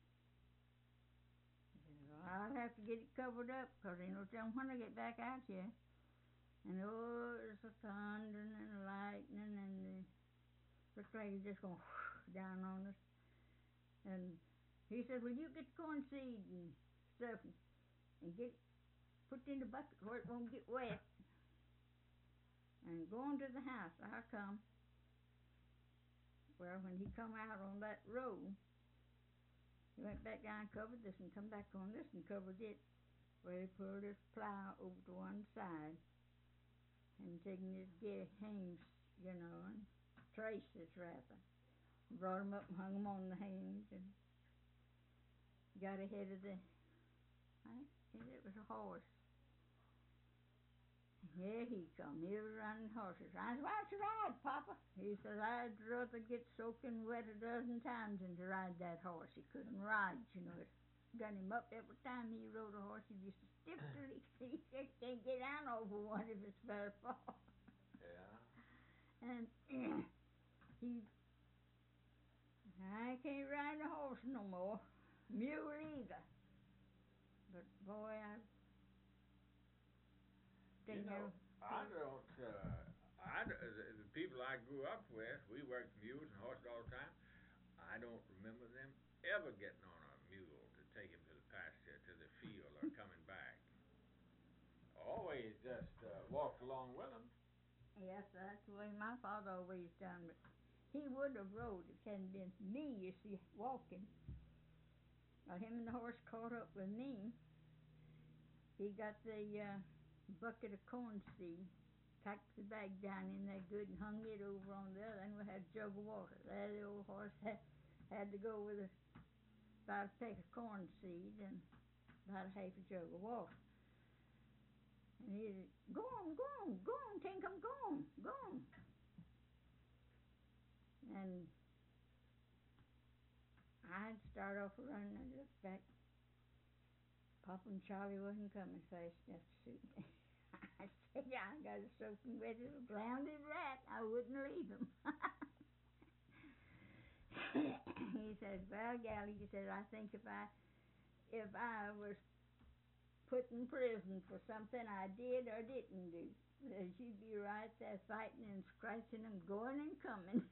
He said, well, I'll have to get it covered up, 'cause you know, tell 'em when I get back out here. And oh, it was a thundering and a lightning, and the looked like it just going down on us. And he said, well, you get corn seed and stuff and, and get it put in the bucket where it won't get wet. And I'm going to the house. I'll come. Well, when he come out on that road, he went back down and covered this and come back on this and covered it. Where he pulled his plow over to one side and taking his gear hames, you know, and traces rather. Brought 'em up and hung 'em on the hames and got ahead of the, I think it was a horse. Here he come. He was running horses. I said, "What's the ride, Papa?" He says, "I'd rather get soaking wet a dozen times than to ride that horse." He couldn't ride, you know. It got him up every time he rode a horse. He used to stiff till he, he just can't get down over one if it's very far. Yeah. And he, I can't ride a horse no more. Mule either. But boy, I You know, I don't, uh, I, d- the, the people I grew up with, we worked mules and horses all the time. I don't remember them ever getting on a mule to take him to the pasture, to the field, or coming back. Always just uh, walked along with them. Yes, that's the way my father always done. But he would have rode if it hadn't been me, you see, walking. Well, him and the horse caught up with me. He got the uh, bucket of corn seed, packed the bag down in there good and hung it over on the other, and we had a jug of water. There the old horse had, had to go with a, about a peck of corn seed and about a half a jug of water. And he said, "Go on, go on, go on, Tinkham, go on, go on." And I'd start off running and look back. Papa and Charlie wasn't coming fast enough to suit me. I said, "Yeah, I got a soaking wet little grounded rat. I wouldn't leave him." He says, "Well, Gally," he said, "I think if I if I was put in prison for something I did or didn't do, that you'd be right there fighting and scratching and going and coming."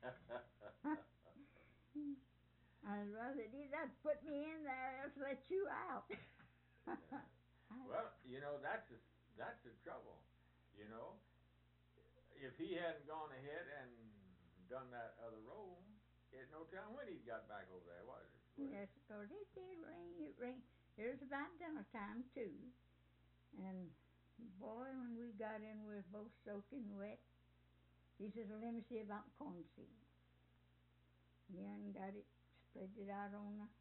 I'd rather did that put me in there else let you out. Yeah. Well, you know, that's the, that's the trouble. You know, if he hadn't gone ahead and done that other role, there's no telling when he'd got back over there, was it? Was Yes, because it did rain. It rained. It was about dinner time, too. And, boy, when we got in, we were both soaking wet. He says, "Well, let me see about the corn seed." Yeah, and got it, spread it out on the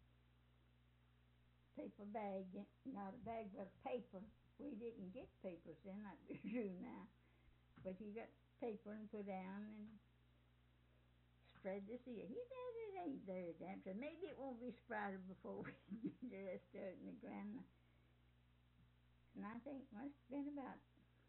paper bag, not a bag, but a paper. We didn't get papers then like we do now. But he got paper and put down and spread the seed. He said it ain't there, damn. So maybe it won't be sprouted before we get the rest of it in the ground. And I think it must have been about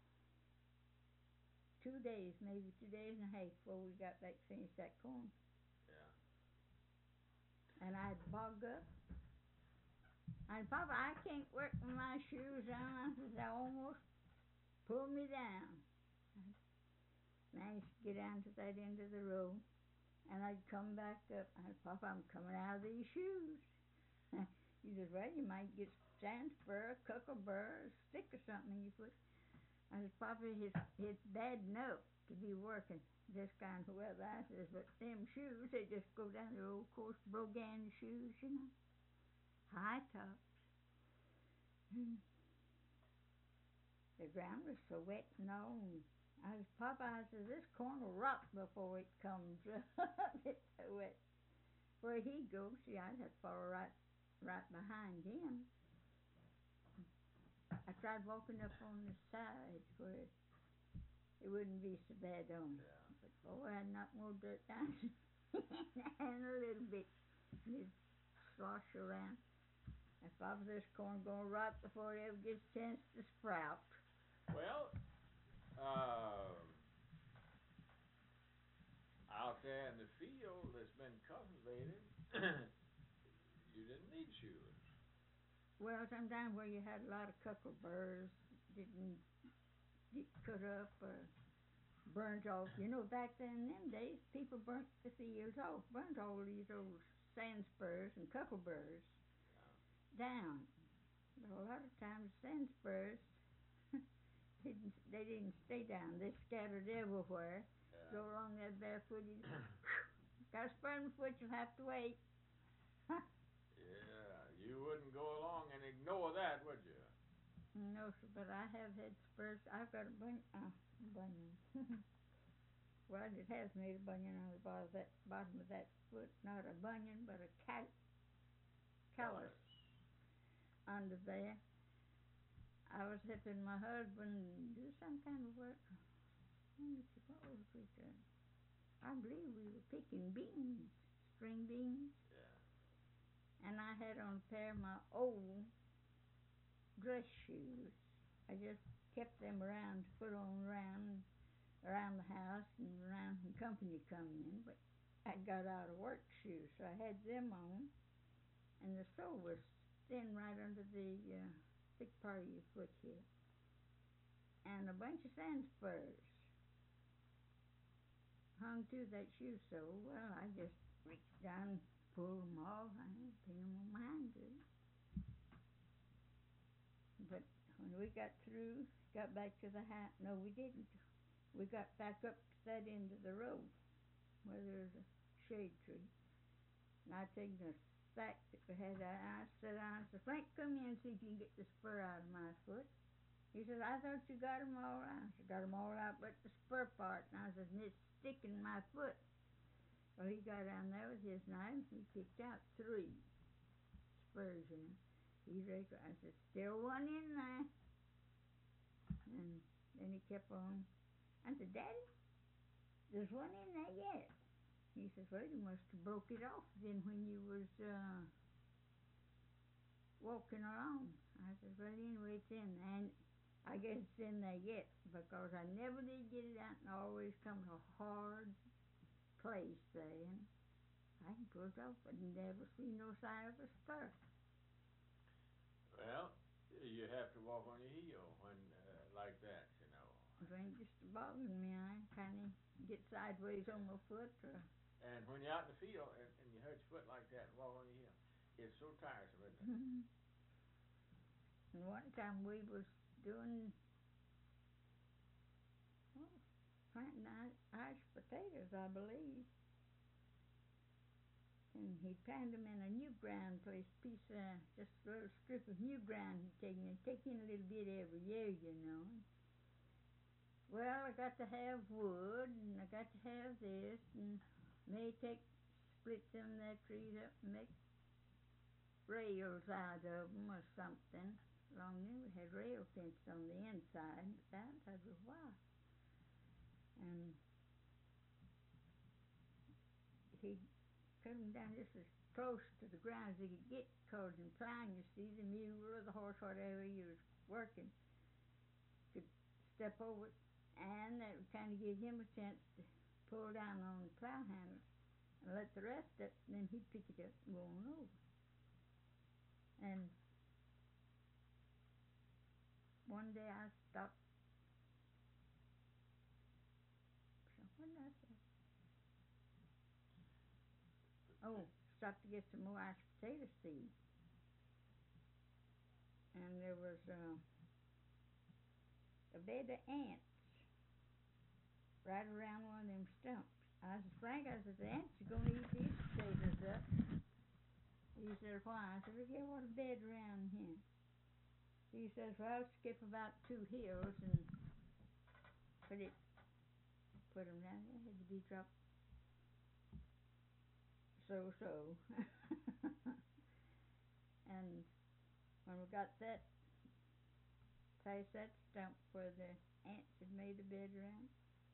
two days, maybe two days and a half before we got back to finish that corn. Yeah. And I'd bog up. And Papa, I can't work with my shoes on. I said, "They almost pulled me down." I managed to get down to that end of the road, and I'd come back up. I said, "Papa, I'm coming out of these shoes." He says, "Well, you might get sandspur, cuckleburr, a stick or something in your foot." I said, "Papa, it's, it's bad enough to be working this kind of weather." I says, "But them shoes, they just go down the old coarse Brogan shoes, you know. High tops." Hmm. The ground was so wet and all. And I was, "Papa," I says, "this corn will rot before it comes up." It's so wet. Where he'd go, see, I'd have to follow right, right behind him. I tried walking up on the side where it wouldn't be so bad on me. Yeah. But boy, I knocked more dirt down and a little bit. It'd slosh around. If I was this corn going to rot before it ever gets a chance to sprout. Well, um, out there in the field that's been cultivated, you didn't need shoes. Well, sometimes where you had a lot of cuckleburrs didn't get cut up or burnt off. You know, back then in them days, people burnt the fields off, burnt all these old sandspurs and cuckleburrs down. But a lot of times sandspurs didn't, they didn't stay down. They scattered everywhere. Yeah. Go along that barefooted. Got a spur in the foot, you'll have to wait. Yeah, you wouldn't go along and ignore that, would you? No, sir, but I have had spurs. I've got a bun- uh, bunion. Well, it has made a bunion on the bottom of that, bottom of that foot. Not a bunion, but a cal- callus under there. I was helping my husband do some kind of work. What was we doing? I believe we were picking beans, string beans. Yeah. And I had on a pair of my old dress shoes. I just kept them around to put on around around the house and around when company come in, but I got out of work shoes, so I had them on, and the sole was thin right under the uh, thick part of your foot here, and a bunch of sand spurs hung to that shoe sole. Well, I just reached down and pulled them off. I didn't pin them on my hand, did I? But when we got through, got back to the house, no, we didn't. We got back up to that end of the road where there's a shade tree. And I taken the sack that we had, I said, I said, Frank, come in and see if you can get the spur out of my foot. He said, I thought you got 'em all out. I said, got 'em all out but the spur part. And I said, and it's sticking in my foot. Well, he got down there with his knife and he picked out three spurs in it. He raked, I said, still one in there. And then he kept on. I said, Daddy, there's one in there yet. He says, well, you must have broke it off then when you was uh, walking along. I said, well, anyway, it's in there. And I guess it's in there yet because I never did get it out and always come to a hard place there. And I can pull it off, but never see no sign of a spur. Well, you have to walk on your heel when uh, like that, you know. It ain't just bothering me. I kind of get sideways on my foot. Or And when you're out in the field and, and you hurt your foot like that and walk on your heel, it's so tiresome, isn't it? And one time we was doing, well, planting Irish potatoes, I believe. And he planted them in a new ground place, piece of, just a little strip of new ground he'd taken, he'd take in a little bit every year, you know. Well, I got to have wood, and I got to have this, and may take, split some of that trees up and make rails out of them or something. Along there we had rail fenced on the inside, but the outside was wire. And he cut them down just as close to the ground as he could get, because in plowing, you see, the mule or the horse, whatever you was working, could step over it, and that would kind of give him a chance to pull down on the plow handle and let the rest up, and then he'd pick it up and go on over. And one day I stopped. So what did I say? Oh, stopped to get some more Irish potato seed. And there was uh, a bed of ants right around one of them stumps. I said, Frank, I said, the ants are going to eat these potatoes up. He said, why? I said, we get what a bed around here. He says, well, I'll skip about two hills and put it, put them down there. Had to be dropped so-so. And when we got that, past that stump where the ants had made a bed around,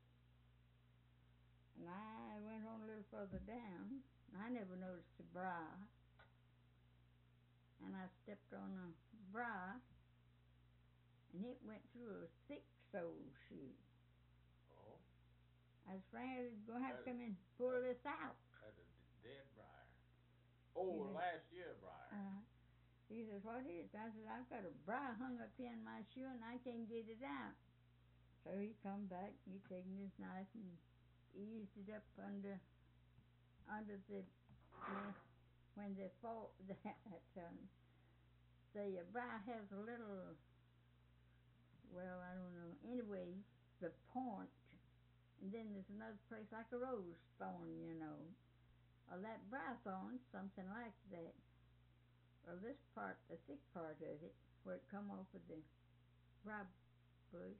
and I went on a little further down, and I never noticed a briar, and I stepped on a briar, and it went through a thick sole shoe. Oh, I was afraid I was going to have to come and pull this out. that's a dead briar. Oh, Yeah. last year briar. Uh, he says, what is it? I said, I've got a briar hung up here in my shoe, and I can't get it out. So he come back, he taken his knife and eased it up under under the, uh, when the fall, the, um, the briar has a little well, I don't know. Anyway, the point, and then there's another place like a rose thorn, you know. Well, that brow thorn, something like that. Well, this part, the thick part of it, where it come off of the brow bush,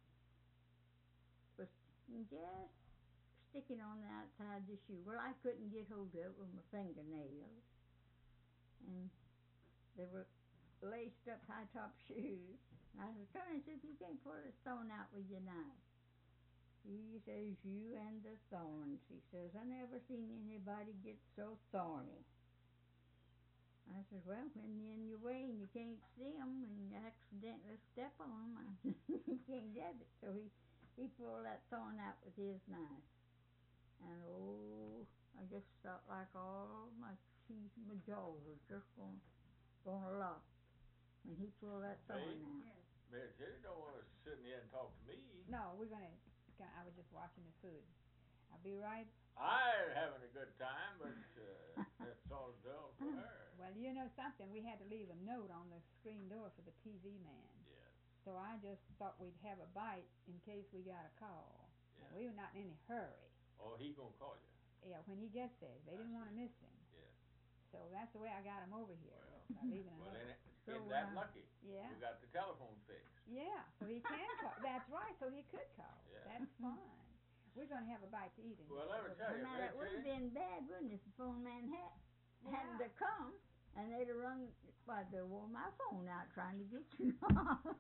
was just sticking on the outside of the shoe. Well, I couldn't get hold of it with my fingernails. And they were laced up high top shoes. And I said, come and see if you can't pull this thorn out with your knife. He says, you and the thorns. He says, I never seen anybody get so thorny. I said, well, when you're in your way and you can't see 'em and you accidentally step on 'em, I said, you can't have it. So he, he pulled that thorn out with his knife. And oh, I just felt like all my teeth, my jaws were just going, going to lock when he pulled that thorn out. Yes. Miss Kitty don't want to sit in here and talk to me. No, we're gonna, I was just watching the food. I'll be right. I'm having a good time, but uh, that's all dull for her. Well, you know something, we had to leave a note on the screen door for the T V man. Yes. So I just thought we'd have a bite in case we got a call. Yeah. We were not in any hurry. Oh, he gonna call you. Yeah, when he gets there, they I didn't want to see. miss him. Yes. So that's the way I got him over here, Well, by leaving a well, note. then it- So, isn't that uh, lucky? Yeah. We got the telephone fixed. Yeah, so he can call. That's right, so he could call. Yeah. That's fine. We're going to have a bite to eat in Well, here. let me tell you, Now, that Miss would have Kitty. been bad, wouldn't it, if the phone man had, hadn't Yeah. to come, and they'd have rung, well, they wore my phone out trying to get you on.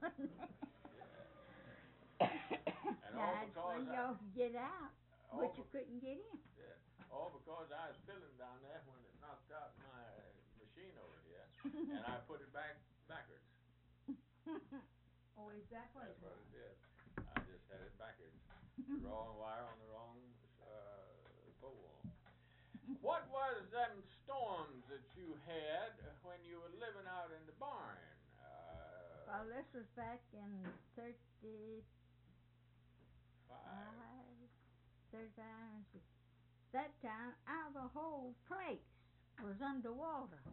And all That's because when I- y'all could get out, all but you be- couldn't get in. Yeah. All because I was filling down there when it knocked out my machine over here, and I put it back backwards. Oh, is that what That's it what was? it did. I just had it backwards. The wrong wire on the wrong uh, pole. What was them storms that you had when you were living out in the barn? Uh, Well, this was back in thirty-five, five. thirty-five, that time, our whole place was underwater.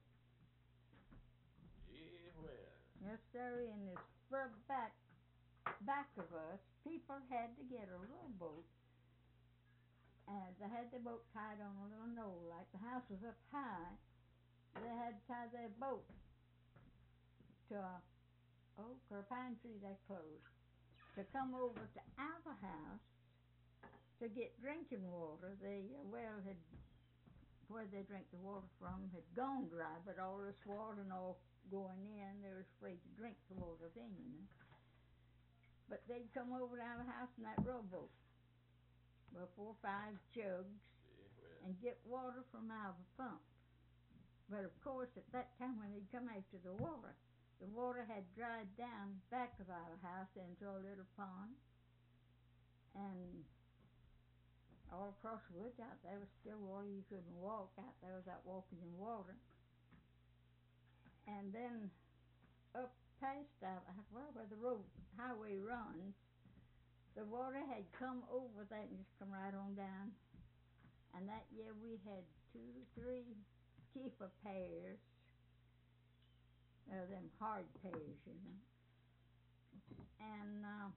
Gee whiz. Yes, sir, in this fur back, back of us, people had to get a little boat, and they had the boat tied on a little knoll, like the house was up high. They had to tie their boat to a oak or a pine tree they closed, to come over to our house to get drinking water. The uh, well had, where they drank the water from, had gone dry, but all this water and all going in, they were afraid to drink the water then, you know. But they'd come over to our house in that rowboat, with four or five jugs, Gee whiz. and get water from our pump. But of course, at that time when they'd come after the water, the water had dried down back of our house into a little pond, and all across the woods out there was still water. You couldn't walk out there without walking in water. And then up past our, well, where the road, highway runs, the water had come over that and just come right on down. And that year we had two, three keeper pears, uh, them hard pears, you know. And uh,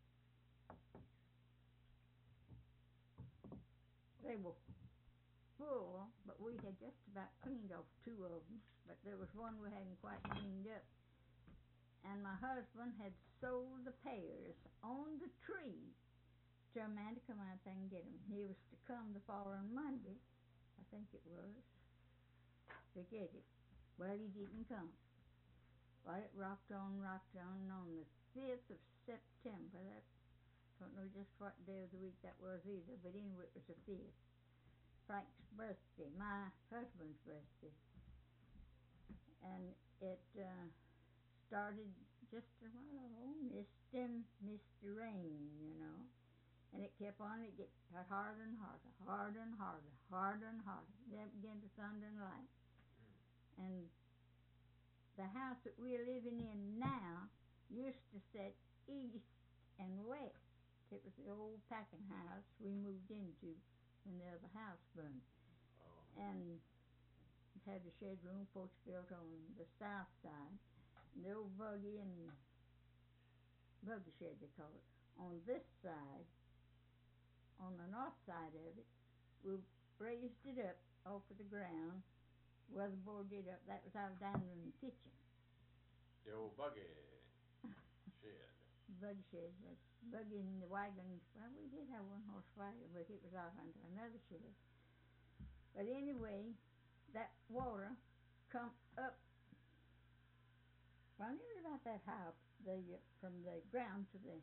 they were full, but we had just about cleaned off two of them, but there was one we hadn't quite cleaned up. And my husband had sold the pears on the tree to a man to come out there and get them. He was to come the following Monday, I think it was, to get it. Well, he didn't come. Well, it rocked on, rocked on, and on the fifth of September, that, don't know just what day of the week that was either, but anyway, it was the fifth. Frank's birthday, my husband's birthday. And it uh, started just, well, misty, misty rain, you know. And it kept on, it got harder and harder, harder and harder, harder and harder. Then it began to thunder and light. And the house that we're living in now used to set east and west. It was the old packing house we moved into when the other house burned. Oh. And it had a shed room, porch built on the south side. And the old buggy and buggy shed they call it. On this side, on the north side of it, we raised it up off of the ground, weatherboarded it up. That was our dining room and kitchen. The old buggy shed. Buggy shed, but buggy and the wagon, well, we did have one horse wagon, but it was off under another shed. But anyway, that water come up, well, it was about that high, up the, uh, from the ground to the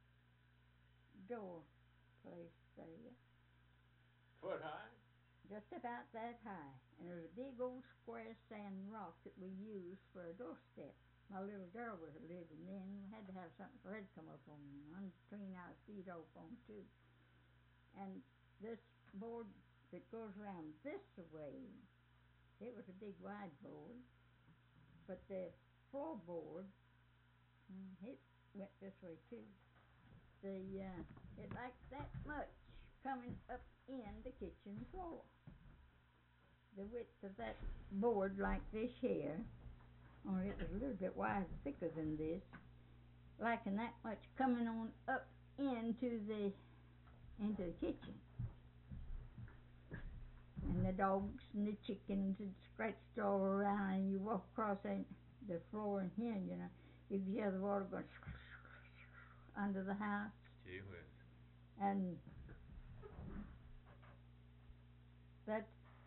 door place there. Foot high? Just about that high. And there was a big old square sand rock that we used for a doorstep. My little girl was living then. We had to have something for her to come up on, and clean our feet off on too. And this board that goes around this way, it was a big wide board, but the floorboard, it went this way too. The uh, it like that much coming up in the kitchen floor. The width of that board like this here, or it was a little bit wide, thicker than this, like and that much coming on up into the into the kitchen. And the dogs and the chickens had scratched all around, and you walk across the, the floor in here, you know, you could hear the water going under the house. Gee whiz. And that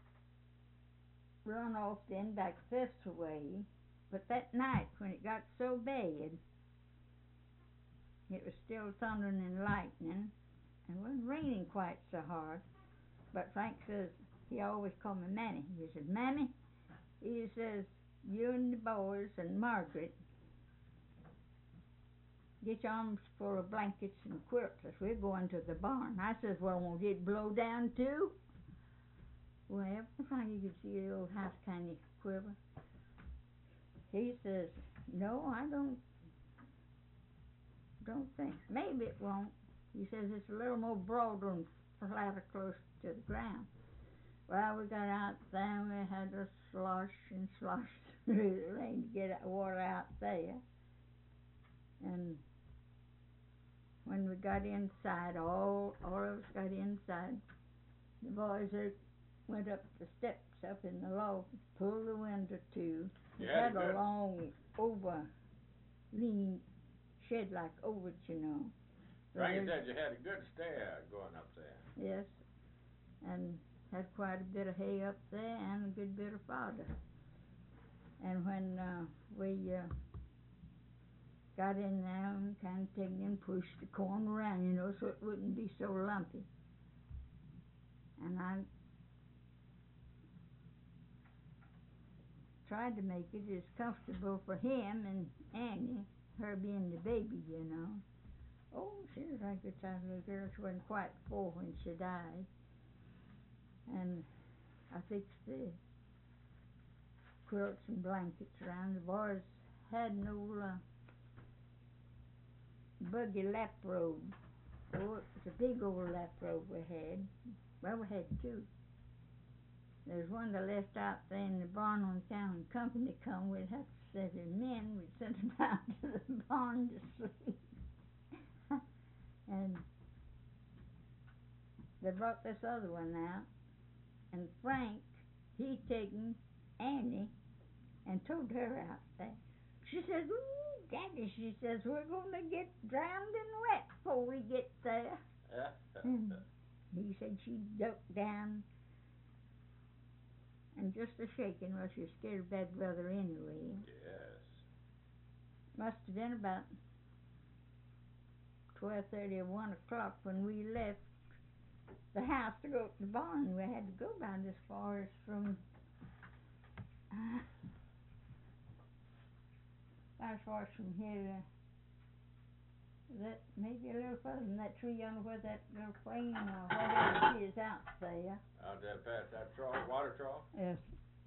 run off then back this way. But that night when it got so bad, it was still thundering and lightning, and it wasn't raining quite so hard. But Frank says, he always called me Mammy. He says, Mammy, he says, you and the boys and Margaret get your arms full of blankets and quilts as we're going to the barn. I says, well, won't it blow down too? Well, Frank, you could see the old house kind of quiver. He says, no, I don't, don't think. Maybe it won't. He says it's a little more broader and flatter close to the ground. Well, we got out there and we had to slosh and slosh through the rain to get the water out there. And when we got inside, all all of us got inside, the boys are, went up the steps up in the loft, pulled the window to. We Yeah, had a good. long over, lean shed like over it, you know. Frank There's- said you had a good stair going up there. Yes, and had quite a bit of hay up there and a good bit of fodder. And when uh, we uh, got in there and kind of taken and pushed the corn around, you know, so it wouldn't be so lumpy. And I tried to make it as comfortable for him and Annie, her being the baby, you know. Oh, she was like a good sized little girl. She wasn't quite four when she died. And I fixed the quilts and blankets around. The boys had an old uh, buggy lap robe. Oh, it was a big old lap robe we had. Well, we had two. There's one that left out there in the barn when town company come. We'd have to set him in. We'd send him out to the barn to sleep. And they brought this other one out. And Frank, he taken Annie and towed her out there. She says, ooh, Daddy, she says, we're going to get drowned and wet before we get there. And he said she ducked down and just a shaking. Well, she was scared of bad weather anyway. Yes. Must have been about twelve thirty or one o'clock when we left the house to go to the barn. We had to go about as far as from uh, about as far as from here to that, maybe a little further than that tree yonder where that little plane or whatever it is out there. Out there past that trough, water trough? Yes.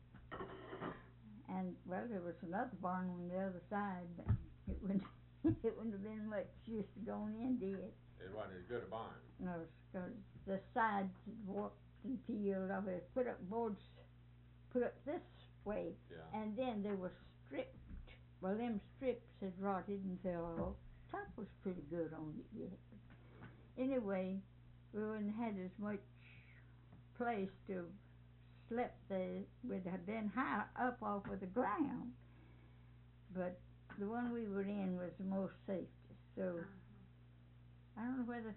And well, there was another barn on the other side, but it wouldn't it wouldn't have been much use to going into it. It wasn't as good a barn. No, because the sides had warped and peeled off. They put up boards, put up this way, Yeah. and then they were stripped. Well, them strips had rotted and fell off, top was pretty good on it yet. But anyway, we wouldn't had as much place to sleep there. We'd have been high up off of the ground. But the one we were in was the most safest. So I don't know whether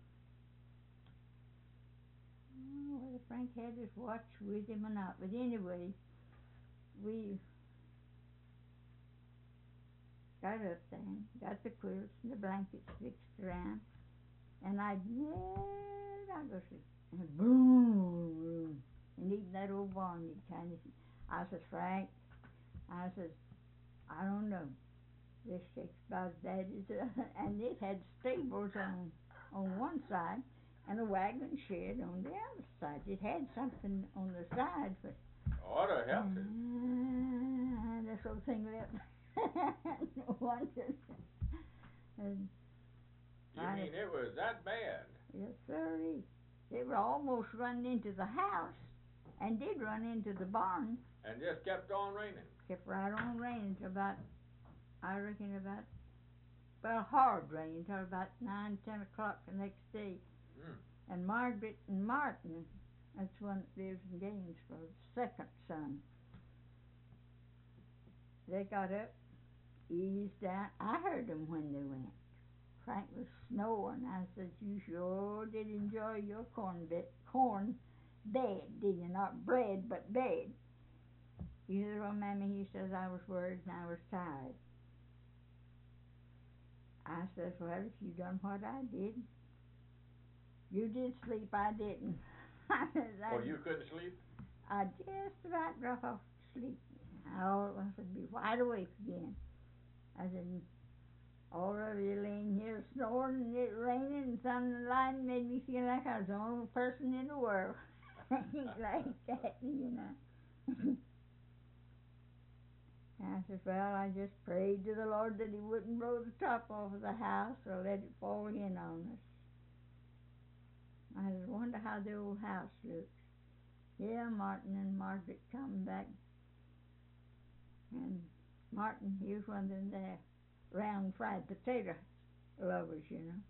I don't know whether Frank had his watch with him or not. But anyway, we got up there, got the quilts and the blankets fixed around, and I yelled, I go sleep, and boom, boom, and even that old barn you kind of. I says, Frank, I says, I don't know. This shakes about daddy's, uh, and it had stables on on one side and a wagon shed on the other side. It had something on the side, but Ought to help it. uh, this old thing left. No wonder. And You I- mean it was that bad? Yes, sir. They were almost running into the house, and did run into the barn. And just kept on raining? Kept right on raining till about, I reckon about, well, hard rain till about nine, ten o'clock the next day. Hmm. And Margaret and Martin, that's one that lives in Gainesville, the second son, they got up, eased down. I heard them when they went. Frank was snoring. I said, you sure did enjoy your corn bed, corn bed, did you? Not bread, but bed. He said, well, Mammy, he says, I was worried and I was tired. I says, well, if you done what I did, you did sleep, I didn't. I says, I, Oh, you couldn't sleep? I just about dropped off to sleep. I, all, I said, be wide awake again. I said, all of you laying here snoring and it raining and sun and light made me feel like I was the only person in the world. Like that, you know. I said, well, I just prayed to the Lord that he wouldn't blow the top off of the house or let it fall in on us. I just wonder how the old house looks. Yeah, Martin and Margaret come back. And Martin, he was one of them there round fried potato lovers, you know.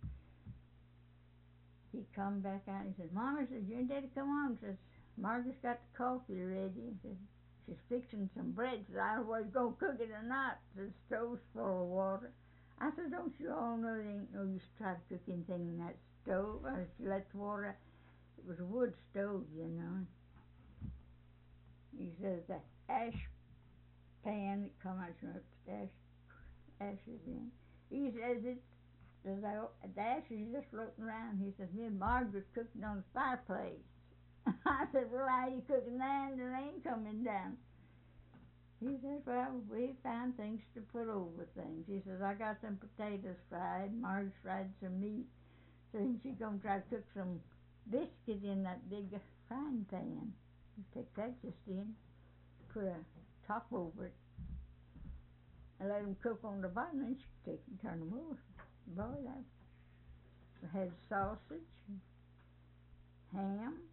He come back out and he said, Mama, says, you and Daddy come on. He says, Margaret's got the coffee ready. He said, she's fixing some bread. Says, I don't know whether you're going to cook it or not. The stove's full of water. I said, don't you all know there ain't no use to try to cook anything in that stove? I said, you let the water, it was a wood stove, you know. He says, the ash pan that come out, you know, ash, ashes in. He says, it's, there's a, the ashes are just floating around. He says, me and Margaret's cooking on the fireplace. I said, well, how you cooking there and the rain coming down? He says, well, we found things to put over things. He says, I got some potatoes fried. Margaret's fried some meat. So she's going to try to cook some biscuit in that big frying pan. You take that just in, put a top over it, and let them cook on the bottom, and she can take and turn them over. Boy, that we had sausage, and ham.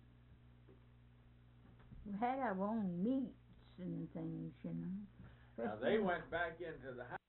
We had our own meats and things, you know. Now, they went back into the house.